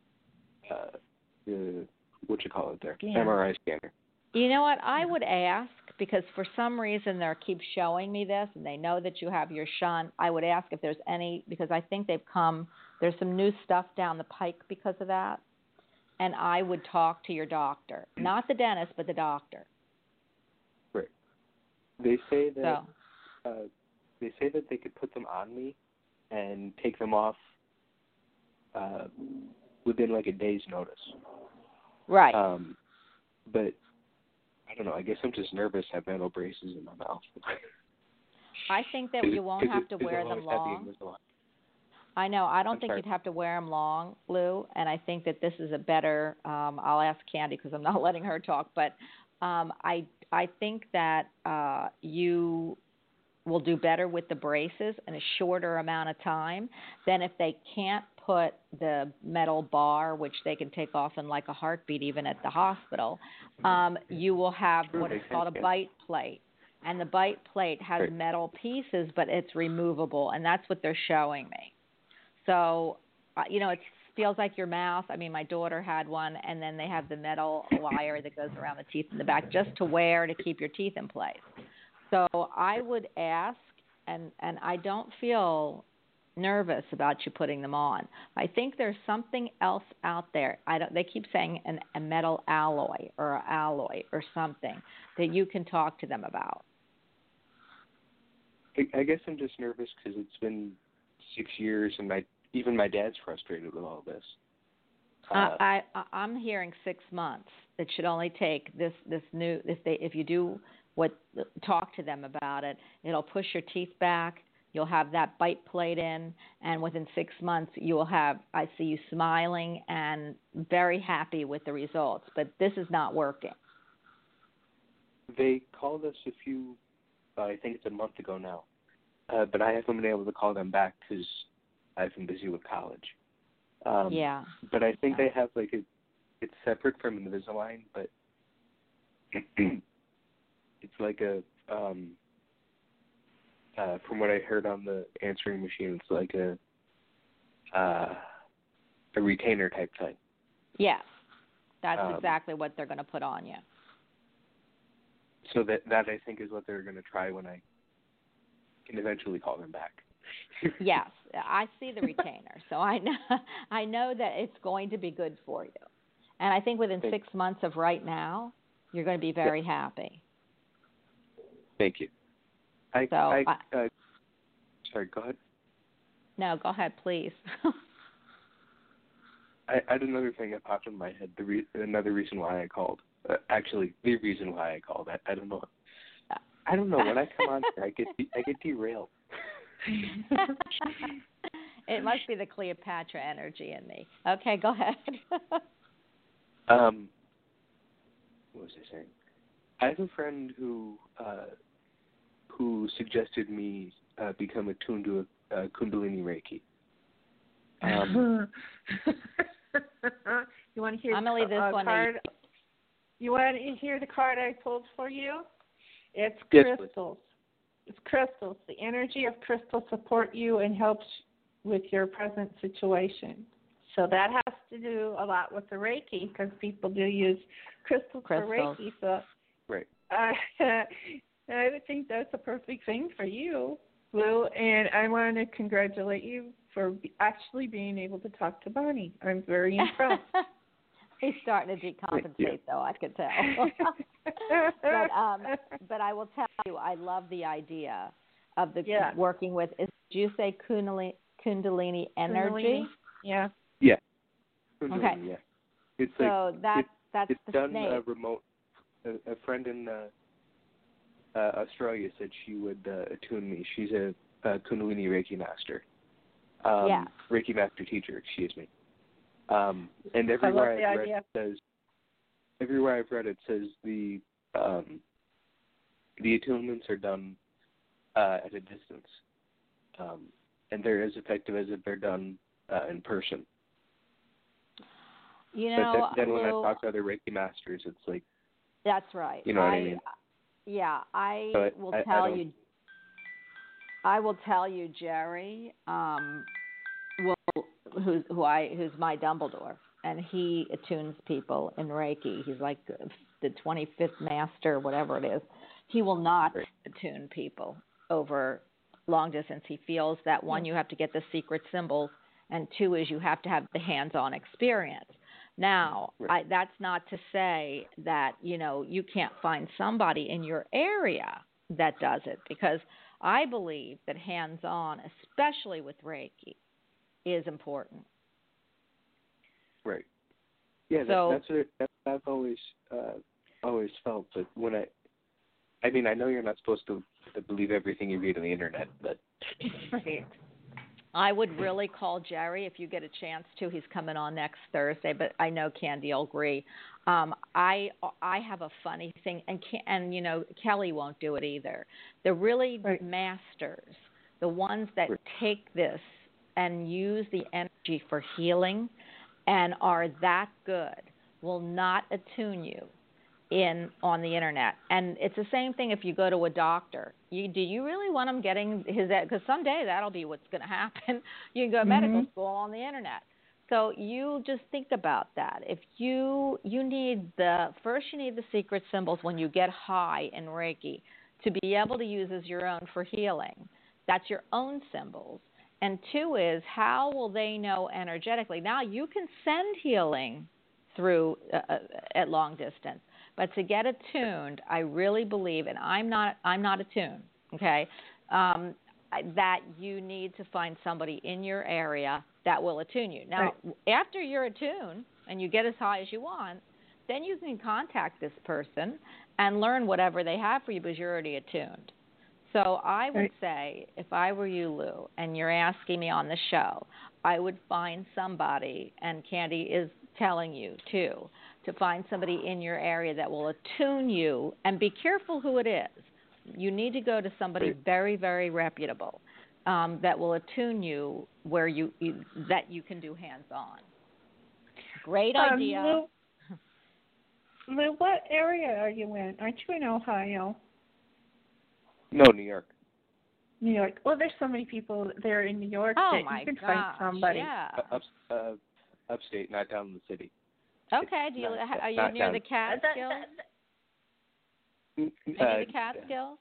Speaker 5: what you call it there, MRI scanner.
Speaker 3: You know what? I would ask, because for some reason they keep showing me this, and they know that you have your shunt. I would ask if there's any, because I think there's some new stuff down the pike because of that. And I would talk to your doctor, not the dentist, but the doctor.
Speaker 5: Right. They say that they could put them on me and take them off within like a day's notice.
Speaker 3: Right.
Speaker 5: But I don't know. I guess I'm just nervous to have metal braces in my mouth.
Speaker 3: I think that you won't have to wear them long. I know. I don't think you'd have to wear them long, Lou, and I think that this is a better I'll ask Candy because I'm not letting her talk, but I think that you will do better with the braces in a shorter amount of time than if they can't put the metal bar, which they can take off in like a heartbeat even at the hospital. You will have what is called a bite plate. And the bite plate has metal pieces, but it's removable, and that's what they're showing me. So, it feels like your mouth. I mean, my daughter had one, and then they have the metal wire that goes around the teeth in the back just to wear to keep your teeth in place. So I would ask, and I don't feel nervous about you putting them on. I think there's something else out there. They keep saying a metal alloy or an alloy or something that you can talk to them about.
Speaker 5: I guess I'm just nervous because it's been 6 years, and even my dad's frustrated with all this.
Speaker 3: I'm hearing 6 months. It should only take this new. If you do talk to them about it, it'll push your teeth back. You'll have that bite plate in, and within 6 months, you will have. I see you smiling and very happy with the results. But this is not working.
Speaker 5: They called us I think it's a month ago now, but I haven't been able to call them back because I've been busy with college. But I think they have it's separate from Invisalign, but it's like a from what I heard on the answering machine, it's like a retainer type thing.
Speaker 3: Yes, that's exactly what they're going to put on you.
Speaker 5: So that I think is what they're going to try when I can eventually call them back.
Speaker 3: Yes, I see the retainer, so I know that it's going to be good for you. And I think within 6 months of right now, you're going to be very happy.
Speaker 5: Thank you. Sorry, go ahead.
Speaker 3: No, go ahead, please.
Speaker 5: I had another thing that popped in my head. Another reason why I called. Actually, the reason why I called. I don't know. I don't know. When I come on here, I get derailed.
Speaker 3: It must be the Cleopatra energy in me. Okay, go ahead.
Speaker 5: What was I saying? I have a friend who suggested me become attuned to a Kundalini Reiki.
Speaker 1: You want to hear?
Speaker 3: I'm gonna leave this one
Speaker 1: card? You want to hear the card I pulled for you? It's
Speaker 5: yes,
Speaker 1: crystals. It's crystals. The energy of crystals support you and helps with your present situation. So that has to do a lot with the Reiki because people do use crystals for Reiki. So
Speaker 5: right.
Speaker 1: I would think that's a perfect thing for you, Lou. And I want to congratulate you for actually being able to talk to Bonnie. I'm very impressed.
Speaker 3: He's starting to decompensate, though, I could tell. But I will tell you, I love the idea of the working with. Did you say Kundalini energy?
Speaker 1: Kundalini. Yeah.
Speaker 5: Yeah.
Speaker 3: Kundalini,
Speaker 5: okay. Yeah. It's
Speaker 3: so
Speaker 5: like
Speaker 3: that's
Speaker 5: it's
Speaker 3: the
Speaker 5: done
Speaker 3: snake.
Speaker 5: Remote. A friend in Australia said she would attune me. She's a Kundalini Reiki master. Reiki master teacher, excuse me. And everywhere I've read it says the attunements are done at a distance, and they're as effective as if they're done in person.
Speaker 3: You know,
Speaker 5: but then when I talk to other Reiki masters, it's like
Speaker 3: that's right.
Speaker 5: You know what I mean?
Speaker 3: Yeah, I will tell you, Jerry. Who's my Dumbledore, and he attunes people in Reiki. He's like the 25th master, whatever it is. He will not attune people over long distance. He feels that one, you have to get the secret symbols, and two is you have to have the hands-on experience. Now, that's not to say that, you can't find somebody in your area that does it, because I believe that hands-on, especially with Reiki, is important.
Speaker 5: Right. Yeah,
Speaker 3: so,
Speaker 5: that's what I've always felt. But when I mean, I know you're not supposed to believe everything you read on the internet, but
Speaker 3: I would really call Jerry if you get a chance to. He's coming on next Thursday, but I know Candy will agree. I have a funny thing, and Kelly won't do it either. The really masters, the ones that take this and use the energy for healing and are that good, will not attune you on the internet. And it's the same thing if you go to a doctor. Do you really want him getting because someday that'll be what's going to happen. You can go to medical school on the internet. So you just think about that. If you need the secret symbols when you get high in Reiki to be able to use as your own for healing. That's your own symbols. And two is, how will they know energetically? Now, you can send healing through at long distance, but to get attuned, I really believe, and I'm not attuned, okay, that you need to find somebody in your area that will attune you. Now, after you're attuned and you get as high as you want, then you can contact this person and learn whatever they have for you because you're already attuned. So I would say, if I were you, Lou, and you're asking me on the show, I would find somebody, and Candy is telling you too, to find somebody in your area that will attune you, and be careful who it is. You need to go to somebody very, very reputable that will attune you where that you can do hands-on. Great idea.
Speaker 1: Lou, what area are you in? Aren't you in Ohio?
Speaker 5: No, New York.
Speaker 1: New York. Well, there's so many people there in New York
Speaker 3: Oh
Speaker 1: that
Speaker 3: my
Speaker 1: you can
Speaker 3: gosh,
Speaker 1: find somebody.
Speaker 3: yeah.
Speaker 5: Upstate, not down in the city.
Speaker 3: Okay, do you are you near the Catskills? Are you near the Catskills?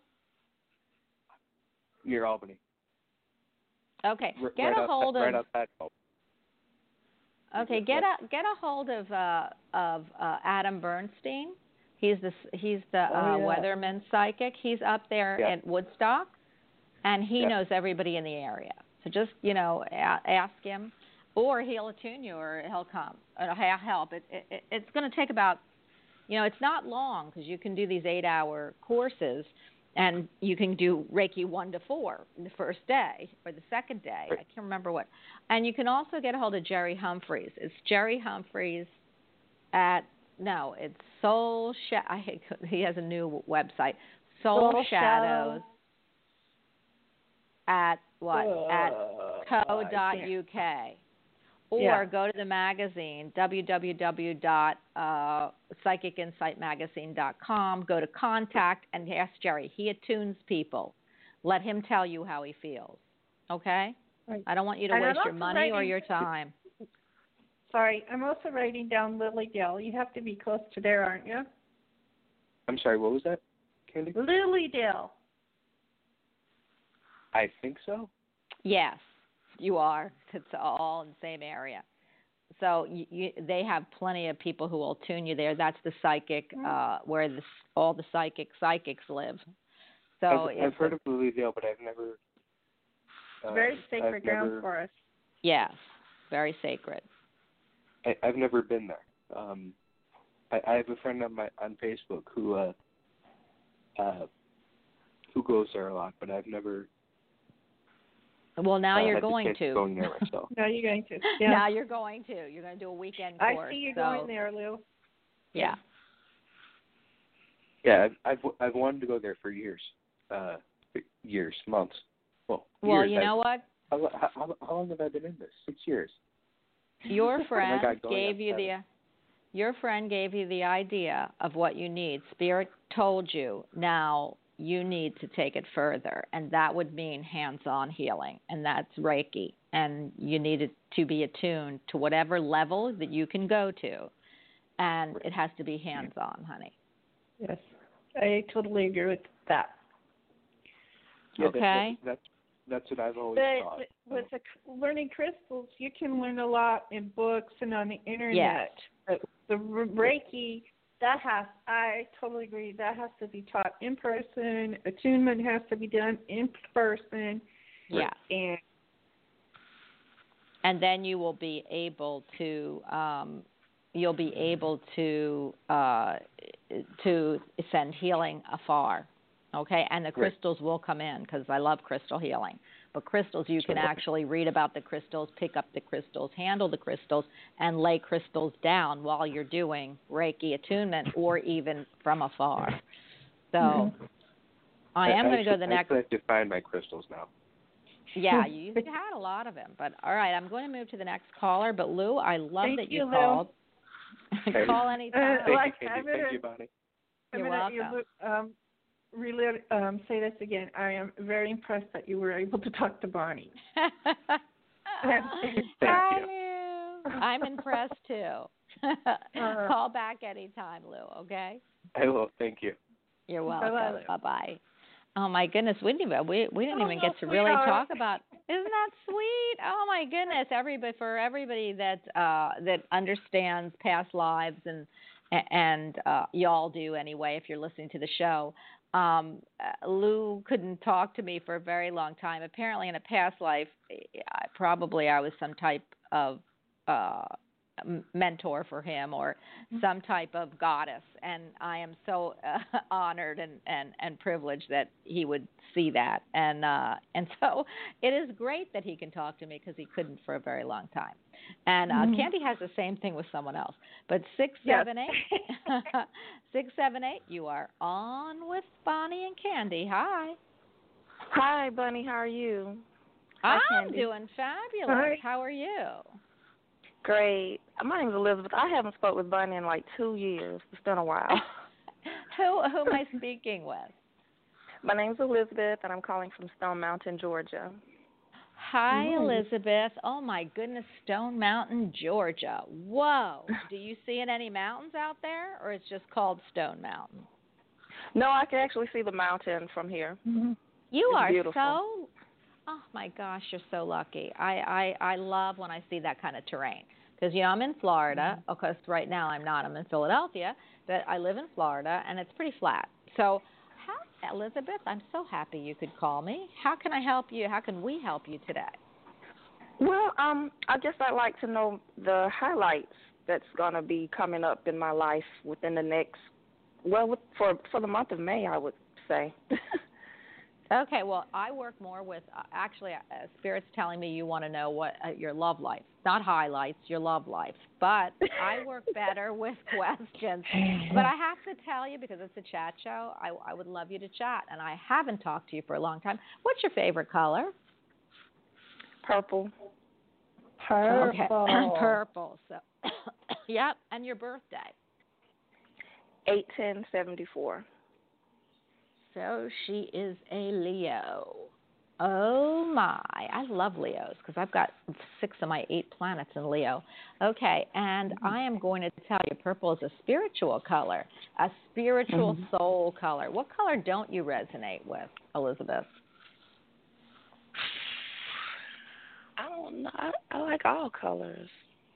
Speaker 5: Near Albany.
Speaker 3: Okay, get a hold of.
Speaker 5: Right outside.
Speaker 3: Okay, get a hold of Adam Bernstein. He's the Weatherman psychic. He's up there at Woodstock, and he knows everybody in the area. So just ask him, or he'll attune you, or he'll come. It'll help. It's going to take about, it's not long because you can do these 8-hour courses. And you can do Reiki 1 to 4 the first day or the second day. I can't remember what. And you can also get a hold of Jerry Humphreys. It's Jerry Humphreys it's Soul Shadows. He has a new website. Soul Shadows at what? At co.uk. Or go to the magazine, www.psychicinsightmagazine.com. Go to contact and ask Jerry. He attunes people. Let him tell you how he feels. Okay? Right. I don't want you to waste your money or your time.
Speaker 1: Sorry, I'm also writing down Lilydale. You have to be close to there, aren't you?
Speaker 5: I'm sorry, what was that, Candy?
Speaker 1: Lilydale.
Speaker 5: I think so.
Speaker 3: Yes. You are. It's all in the same area. So they have plenty of people who will tune you there. That's the psychic, where all the psychics live. So
Speaker 5: I've heard of Lilydale, but I've never.
Speaker 1: Very sacred ground for us.
Speaker 3: Yes, very sacred.
Speaker 5: I've never been there. I have a friend on Facebook who goes there a lot, but I've never.
Speaker 3: Well, now you're going to.
Speaker 5: Going there myself.
Speaker 1: Now you're going to. Yeah.
Speaker 3: Now you're going to. You're going to do a weekend course.
Speaker 1: I see you going there, Lou.
Speaker 3: Yeah.
Speaker 5: Yeah, I've wanted to go there for years, months. Well, years.
Speaker 3: You know what?
Speaker 5: How long have I been in this? 6 years.
Speaker 3: Your friend gave you the idea of what you need. Spirit told you. Now you need to take it further, and that would mean hands-on healing, and that's Reiki, and you need it to be attuned to whatever level that you can go to, and it has to be hands-on, honey.
Speaker 1: Yes, I totally agree with that.
Speaker 5: Yeah,
Speaker 3: okay.
Speaker 5: That's what I've always thought.
Speaker 1: With learning crystals, you can learn a lot in books and on the internet.
Speaker 3: Yes.
Speaker 1: The Reiki, I totally agree. That has to be taught in person. Attunement has to be done in person.
Speaker 3: Yeah. And then you will be able to send healing afar. Okay, and the crystals will come in because I love crystal healing. But crystals, you can actually read about the crystals, pick up the crystals, handle the crystals, and lay crystals down while you're doing Reiki attunement or even from afar. So I am going to go to the next.
Speaker 5: I have to find my crystals now.
Speaker 3: Yeah, you had a lot of them. But all right, I'm going to move to the next caller. But Lou, I love that you called. Call anytime.
Speaker 5: Thank you, Bonnie.
Speaker 3: You're welcome.
Speaker 1: Say this again. I am very impressed that you were able to talk to Bonnie.
Speaker 3: Hi, Lou. I'm impressed too. Call back anytime, Lou. Okay.
Speaker 5: I will. Thank you.
Speaker 3: You're welcome. Bye. Oh my goodness, we didn't even get to really talk about. Isn't that sweet? Oh my goodness, for everybody that understands past lives and y'all do anyway if you're listening to the show. Lou couldn't talk to me for a very long time. Apparently, in a past life, I was some type of mentor for him or some type of goddess, and I am so honored and privileged that he would see that, and so it is great that he can talk to me because he couldn't for a very long time. And Candy has the same thing with someone else. But 678, you are on with Bonnie and Candy. Hi.
Speaker 6: Hi, Bonnie. How are you?
Speaker 3: I'm doing fabulous. Hi. How are you?
Speaker 6: Great. My name is Elizabeth. I haven't spoke with Bonnie in like 2 years. It's been a while.
Speaker 3: Who am I speaking with?
Speaker 6: My name's Elizabeth, and I'm calling from Stone Mountain, Georgia.
Speaker 3: Hi, Elizabeth. Oh, my goodness, Stone Mountain, Georgia. Whoa. Do you see any mountains out there, or it's just called Stone Mountain?
Speaker 6: No, I can actually see the mountain from here.
Speaker 3: Mm-hmm. You
Speaker 6: it's
Speaker 3: are
Speaker 6: beautiful.
Speaker 3: Oh, my gosh, you're so lucky. I love when I see that kind of terrain. Because, I'm in Florida. Of course, right now I'm not. I'm in Philadelphia. But I live in Florida, and it's pretty flat. So, Elizabeth, I'm so happy you could call me. How can I help you? How can we help you today?
Speaker 6: Well, I guess I'd like to know the highlights that's going to be coming up in my life within the next, for the month of May, I would say.
Speaker 3: Okay, well, I work more with, Spirit's telling me you want to know what your love life, not highlights, your love life. But I work better with questions. But I have to tell you, because it's a chat show, I would love you to chat. And I haven't talked to you for a long time. What's your favorite color?
Speaker 6: Purple.
Speaker 3: Okay, purple. So, yep, and your birthday?
Speaker 6: 8/10/74.
Speaker 3: So she is a Leo. Oh, my. I love Leos because I've got 6 of my 8 planets in Leo. Okay, and I am going to tell you purple is a spiritual color, a spiritual soul color. What color don't you resonate with, Elizabeth?
Speaker 6: I don't know. I like all colors.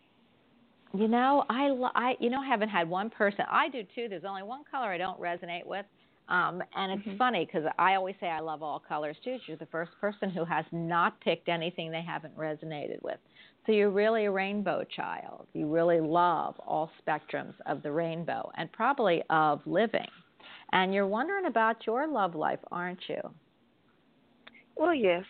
Speaker 3: I haven't had one person. I do, too. There's only one color I don't resonate with. And it's funny because I always say I love all colors, too. You're the first person who has not picked anything they haven't resonated with. So you're really a rainbow child. You really love all spectrums of the rainbow and probably of living. And you're wondering about your love life, aren't you?
Speaker 6: Well, yes.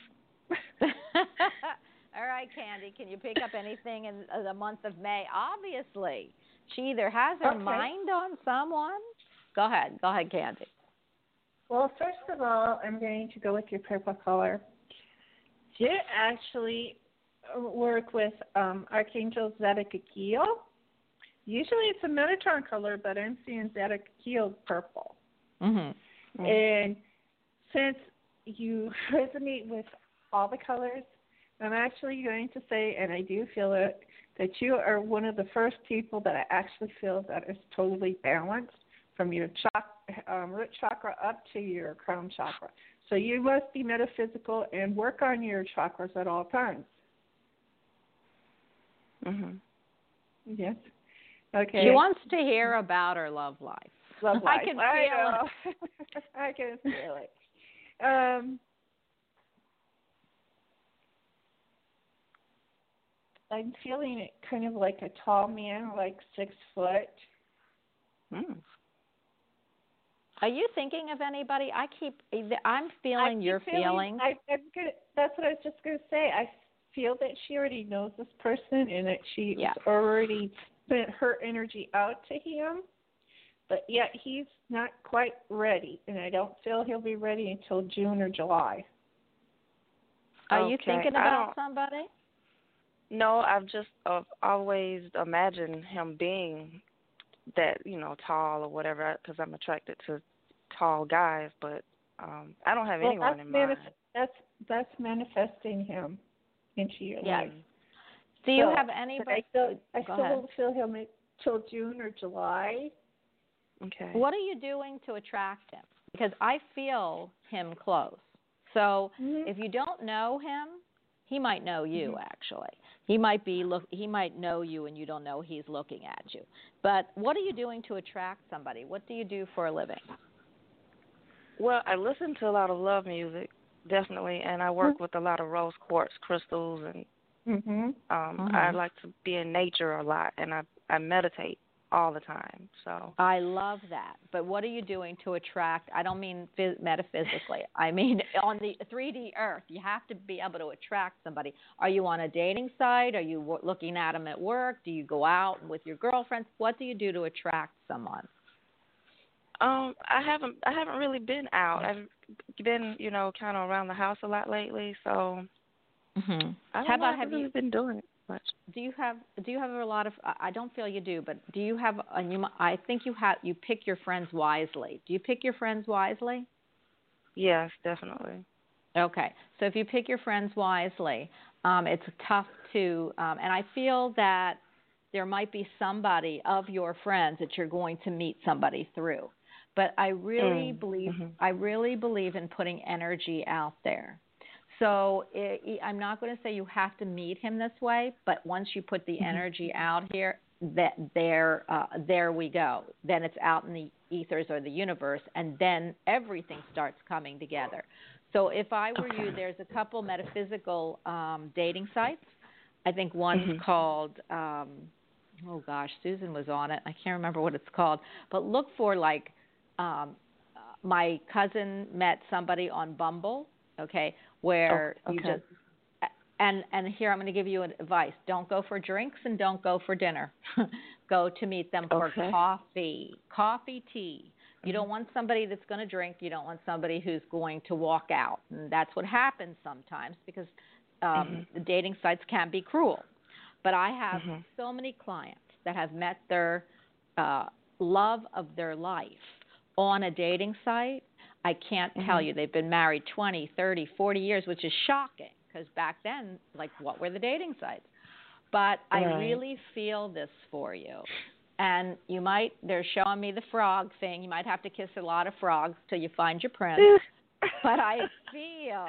Speaker 3: All right, Candy, can you pick up anything in the month of May? Obviously. She either has her mind on someone. Go ahead, Candy.
Speaker 1: Well, first of all, I'm going to go with your purple color. You actually work with Archangel Zedekiel. Usually it's a Metatron color, but I'm seeing Zedekiel purple. Mm-hmm. And since you resonate with all the colors, I'm actually going to say, and I do feel it, that you are one of the first people that I actually feel that is totally balanced from your root chakra up to your crown chakra. So you must be metaphysical and work on your chakras at all times. Yes. Okay.
Speaker 3: She wants to hear about her love life.
Speaker 1: Love life.
Speaker 3: I can feel
Speaker 1: it. I can feel it. I'm feeling it kind of like a tall man, like 6 foot.
Speaker 3: Are you thinking of anybody? I'm feeling your feeling.
Speaker 1: That's what I was just going to say. I feel that she already knows this person and that she's already spent her energy out to him, but yet he's not quite ready, and I don't feel he'll be ready until June or July.
Speaker 3: Are you thinking about somebody?
Speaker 6: No, I've always imagined him being that, tall or whatever, because I'm attracted to tall guys, but I don't have anyone in mind.
Speaker 1: That's manifesting him into your life.
Speaker 3: Do you have anybody?
Speaker 1: I still don't feel he'll make till June or July.
Speaker 6: Okay.
Speaker 3: What are you doing to attract him? Because I feel him close. So if you don't know him, he might know you, actually. He might know you and you don't know he's looking at you. But what are you doing to attract somebody? What do you do for a living?
Speaker 6: Well, I listen to a lot of love music, definitely, and I work with a lot of rose quartz crystals, and I like to be in nature a lot, and I meditate all the time. So
Speaker 3: I love that. But what are you doing to attract? I don't mean metaphysically. I mean on the 3D Earth. You have to be able to attract somebody. Are you on a dating site? Are you looking at them at work? Do you go out with your girlfriends? What do you do to attract someone?
Speaker 6: I haven't really been out. I've been, kind of around the house a lot lately. So I haven't really been doing it much.
Speaker 3: Do you have a lot of? I don't feel you do, but do you have? I think you pick your friends wisely. Do you pick your friends wisely?
Speaker 6: Yes, definitely.
Speaker 3: Okay. So if you pick your friends wisely, it's tough to, and I feel that there might be somebody of your friends that you're going to meet somebody through. But I really believe in putting energy out there. So I'm not going to say you have to meet him this way, but once you put the energy out here, there we go. Then it's out in the ethers or the universe, and then everything starts coming together. So if I were you, there's a couple metaphysical dating sites. I think one's called, oh gosh, Susan was on it. I can't remember what it's called. But look for like, my cousin met somebody on Bumble, okay, where you just, and here I'm going to give you advice. Don't go for drinks and don't go for dinner. Go to meet them for coffee, tea. You don't want somebody that's going to drink. You don't want somebody who's going to walk out. And that's what happens sometimes because the dating sites can be cruel. But I have so many clients that have met their love of their life on a dating site. I can't tell you. They've been married 20, 30, 40 years, which is shocking because back then, like, what were the dating sites? But I really feel this for you. And they're showing me the frog thing. You might have to kiss a lot of frogs till you find your prince. But I feel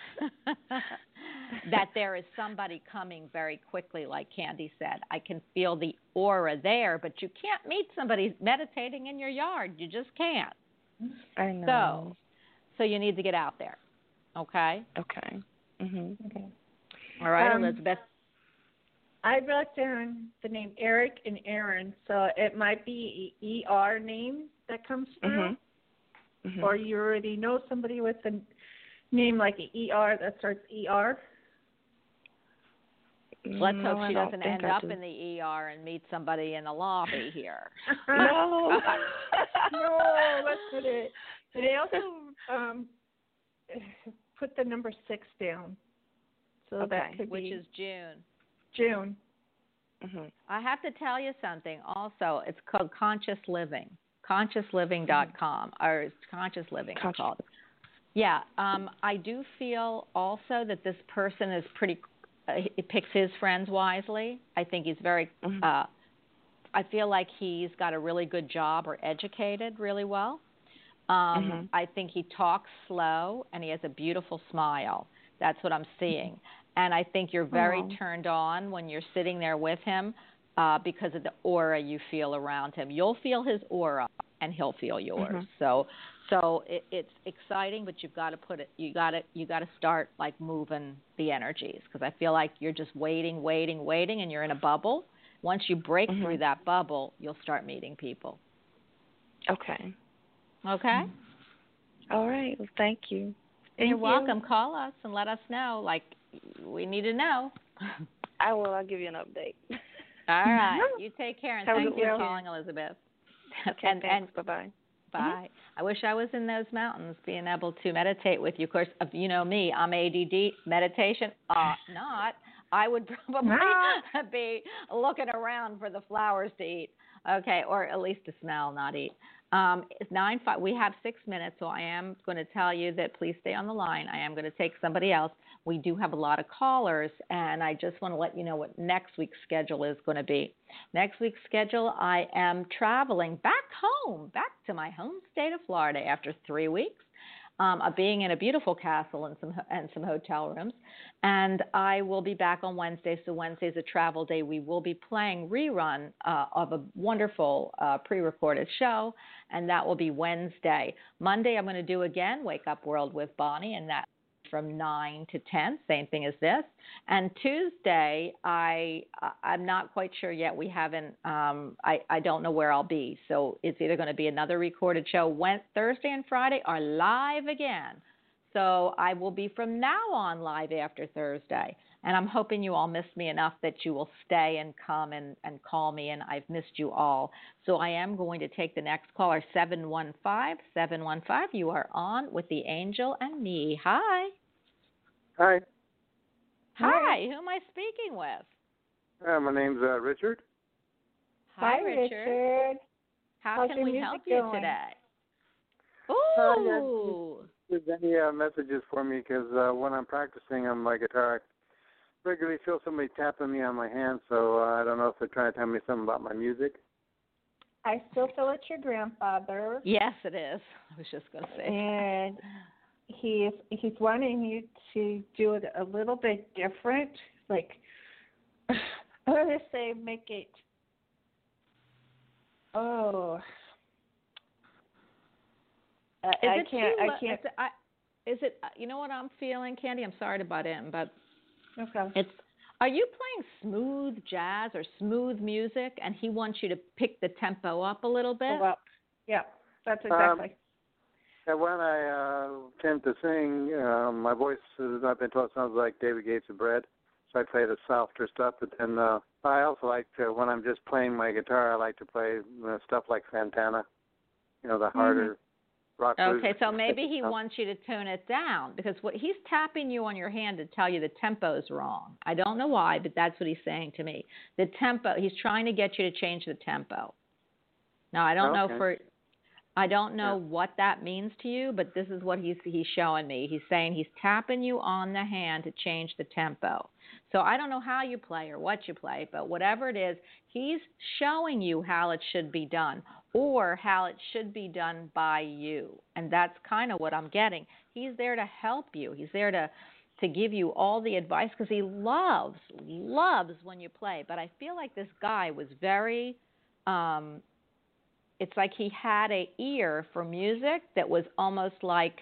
Speaker 3: that there is somebody coming very quickly, like Candy said. I can feel the aura there, but you can't meet somebody meditating in your yard. You just can't.
Speaker 6: I know.
Speaker 3: So you need to get out there. Okay?
Speaker 6: Okay.
Speaker 1: Okay.
Speaker 3: All right, Elizabeth.
Speaker 1: I wrote down the name Eric and Aaron, so it might be an ER name that comes through. Or you already know somebody with a name like an ER that starts ER.
Speaker 3: Let's hope she doesn't end up in the ER and meet somebody in the lobby here.
Speaker 1: No. No, that's not it. They also put the number 6 down. So that could
Speaker 3: which
Speaker 1: be
Speaker 3: is June.
Speaker 1: June.
Speaker 3: I have to tell you something also. It's called Conscious Living. ConsciousLiving.com, or it's Conscious Living it's called. Yeah, I do feel also that this person is pretty, he picks his friends wisely. I think he's very, I feel like he's got a really good job or educated really well. I think he talks slow and he has a beautiful smile. That's what I'm seeing. And I think you're very turned on when you're sitting there with him because of the aura you feel around him. You'll feel his aura and he'll feel yours. So it's exciting, but you've got to put it. You got to start like moving the energies because I feel like you're just waiting, and you're in a bubble. Once you break through that bubble, you'll start meeting people.
Speaker 6: Okay.
Speaker 3: Okay.
Speaker 6: All right. Well, thank you.
Speaker 3: You're welcome. Call us and let us know. Like, we need to know.
Speaker 6: I will. I'll give you an update.
Speaker 3: All right. You take care, and thank you for calling, Elizabeth.
Speaker 6: Okay, thanks. Bye-bye.
Speaker 3: Bye. I wish I was in those mountains being able to meditate with you. Of course, you know me, I'm ADD. Meditation, not. I would probably be looking around for the flowers to eat. Okay, or at least to smell, not eat. It's 9:05. We have 6 minutes, so I am going to tell you that please stay on the line. I am going to take somebody else. We do have a lot of callers, and I just want to let you know what next week's schedule is going to be. Next week's schedule, I am traveling back to my home state of Florida after 3 weeks. Of being in a beautiful castle and some hotel rooms. And I will be back on Wednesday. So Wednesday's a travel day. We will be playing rerun of a wonderful pre-recorded show, and that will be Wednesday. Monday I'm going to do again Wake Up World with Bonnie, and that from 9 to 10, same thing as this. And Tuesday, I'm not quite sure yet. We haven't, I don't know where I'll be. So it's either going to be another recorded show. Thursday and Friday are live again. So I will be from now on live after Thursday. And I'm hoping you all missed me enough that you will stay and come and call me, and I've missed you all. So I am going to take the next caller, 715. You are on with the Angel and me. Hi.
Speaker 7: Hi.
Speaker 3: Hi. Who am I speaking with?
Speaker 7: My name's Richard.
Speaker 1: Hi, Richard.
Speaker 3: How can we help you today? Ooh.
Speaker 7: there's any messages for me, because when I'm practicing on my guitar, I regularly feel somebody tapping me on my hand, so I don't know if they're trying to tell me something about my music.
Speaker 1: I still feel it's your grandfather.
Speaker 3: Yes, it is. I was just going to say.
Speaker 1: And he's wanting you to do it a little bit different. Like, I'm going to say make it, I can't.
Speaker 3: Is it, you know what I'm feeling, Candy? I'm sorry to butt in, but
Speaker 1: okay.
Speaker 3: Are you playing smooth jazz or smooth music, and he wants you to pick the tempo up a little bit?
Speaker 1: Well, yeah, that's exactly.
Speaker 7: When I tend to sing, my voice, I've been told, sounds like David Gates of Bread, so I play the softer stuff. But then I also like to, when I'm just playing my guitar, I like to play stuff like Santana, the harder rock blues.
Speaker 3: Okay, so maybe he wants you to tune it down, because what he's tapping you on your hand to tell you the tempo's wrong. I don't know why, but that's what he's saying to me. The tempo, he's trying to get you to change the tempo. Now, I don't know what that means to you, but this is what he's showing me. He's saying he's tapping you on the hand to change the tempo. So I don't know how you play or what you play, but whatever it is, he's showing you how it should be done, or how it should be done by you. And that's kind of what I'm getting. He's there to help you. He's there to give you all the advice, because he loves when you play. But I feel like this guy was very, it's like he had an ear for music that was almost like,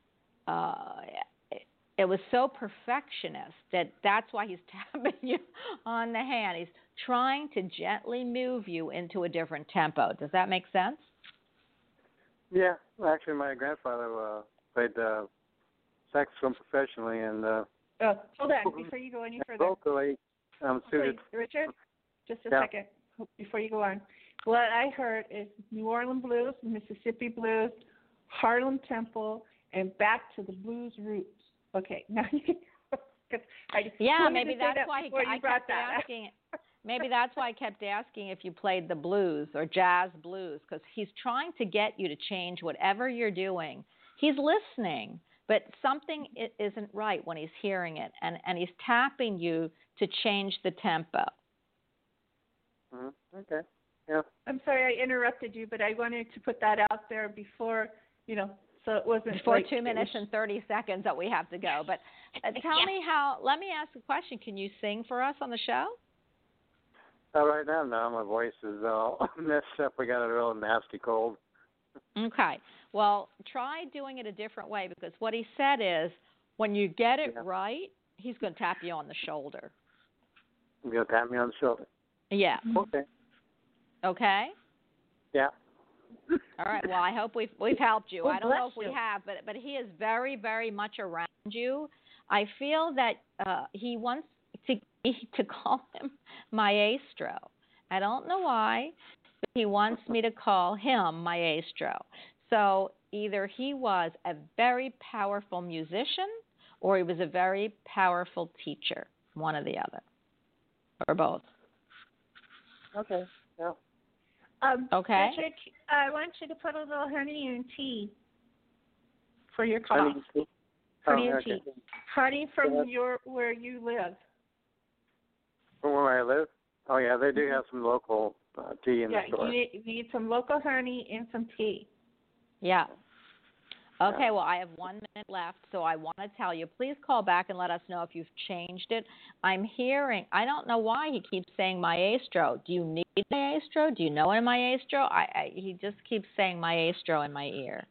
Speaker 3: it was so perfectionist that's why he's tapping you on the hand. He's trying to gently move you into a different tempo. Does that make sense?
Speaker 7: Yeah. Well, actually, my grandfather played saxophone professionally, and
Speaker 1: hold on before you go any further.
Speaker 7: Vocally, suited.
Speaker 1: Richard, just a second before you go on. What I heard is New Orleans blues, Mississippi blues, Harlem tempo, and back to the blues roots. Okay, now you can.
Speaker 3: Maybe that's why I kept asking. Maybe that's why I kept asking if you played the blues or jazz blues, because he's trying to get you to change whatever you're doing. He's listening, but something isn't right when he's hearing it, and he's tapping you to change the tempo.
Speaker 7: Okay. Yeah.
Speaker 1: I'm sorry I interrupted you, but I wanted to put that out there before, so it wasn't
Speaker 3: before 2 minutes and 30 seconds that we have to go. But tell me let me ask a question. Can you sing for us on the show?
Speaker 7: Right now, no. My voice is all messed up. We got a real nasty cold.
Speaker 3: Okay. Well, try doing it a different way, because what he said is when you get it right, he's going to tap you on the shoulder.
Speaker 7: He's going to tap me on the shoulder?
Speaker 3: Yeah.
Speaker 7: Okay.
Speaker 3: Okay?
Speaker 7: Yeah.
Speaker 3: All right. Well, I hope we've helped you. I don't know if we have, but he is very, very much around you. I feel that he wants to call him Maestro. I don't know why, but he wants me to call him Maestro. So either he was a very powerful musician, or he was a very powerful teacher, one or the other, or both.
Speaker 7: Okay. Yeah.
Speaker 3: Okay.
Speaker 1: Richard, I want you to put a little honey in tea for your cough. Honey and tea. Honey from where you live.
Speaker 7: From where I live? Oh, yeah, they do have some local tea in the store.
Speaker 1: Yeah, you need some local honey and some tea.
Speaker 3: Yeah. Okay, well, I have 1 minute left, so I want to tell you, please call back and let us know if you've changed it. I'm hearing, I don't know why he keeps saying Maestro. Do you need Maestro? Do you know a Maestro? He just keeps saying Maestro in my ear.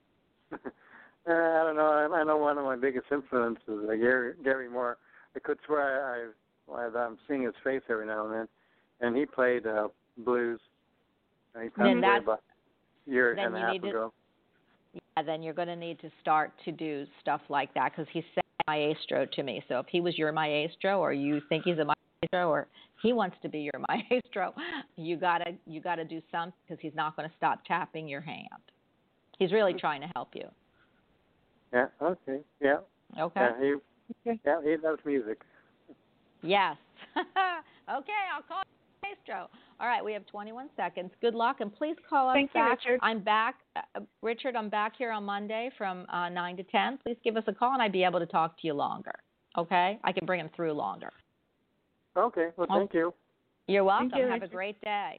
Speaker 7: I don't know. I know one of my biggest influences is Gary Moore. I could swear I'm seeing his face every now and then, and he played blues. He passed away about a year and a half ago.
Speaker 3: Yeah, then you're going to need to start to do stuff like that, because he's saying Maestro to me. So if he was your Maestro, or you think he's a Maestro, or he wants to be your Maestro, you gotta do something, because he's not going to stop tapping your hand. He's really trying to help you.
Speaker 7: Yeah. Okay. Yeah.
Speaker 3: Okay.
Speaker 7: Yeah, he loves music.
Speaker 3: Yes. Okay, I'll call Maestro. All right, we have 21 seconds. Good luck, and please call us
Speaker 1: back.
Speaker 3: Thank
Speaker 1: you, Richard.
Speaker 3: I'm back. Richard, I'm back here on Monday from 9 to 10. Please give us a call, and I'd be able to talk to you longer. Okay? I can bring him through longer.
Speaker 7: Okay. Well, thank you.
Speaker 3: You're welcome.
Speaker 1: Thank you,
Speaker 3: Have
Speaker 1: Richard.
Speaker 3: a great day.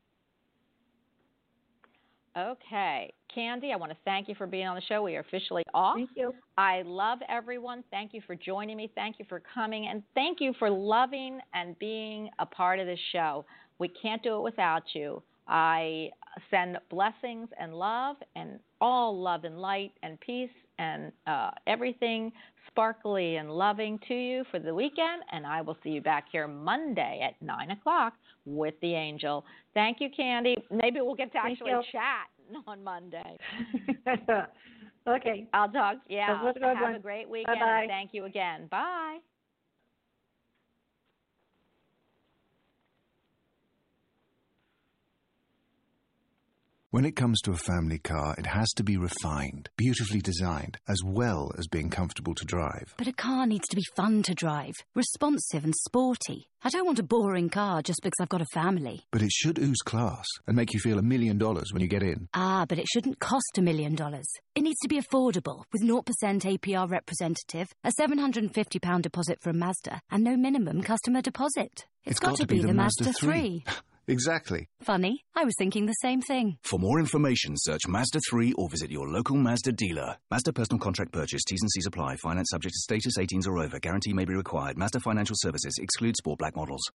Speaker 3: Okay. Candy, I want to thank you for being on the show. We are officially off.
Speaker 1: Thank you.
Speaker 3: I love everyone. Thank you for joining me. Thank you for coming. And thank you for loving and being a part of this show. We can't do it without you. I send blessings and love and all love and light and peace and everything sparkly and loving to you for the weekend. And I will see you back here Monday at 9 o'clock with the Angel. Thank you, Candy. Maybe we'll get to actually chat on Monday.
Speaker 1: Okay.
Speaker 3: I'll talk. Yeah. Have
Speaker 1: a
Speaker 3: a great weekend.
Speaker 1: Bye-bye.
Speaker 3: Thank you again. Bye.
Speaker 8: When it comes to a family car, it has to be refined, beautifully designed, as well as being comfortable to drive.
Speaker 9: But a car needs to be fun to drive, responsive and sporty. I don't want a boring car just because I've got a family.
Speaker 8: But it should ooze class and make you feel $1 million when you get in.
Speaker 9: Ah, but it shouldn't cost $1 million. It needs to be affordable, with 0% APR representative, a £750 deposit from Mazda, and no minimum customer deposit. It's got to be the Mazda 3.
Speaker 8: Exactly.
Speaker 9: Funny, I was thinking the same thing.
Speaker 10: For more information, search Mazda 3 or visit your local Mazda dealer. Mazda personal contract purchase. T's and C's apply. Finance subject to status. 18s or over. Guarantee may be required. Mazda Financial Services excludes sport black models.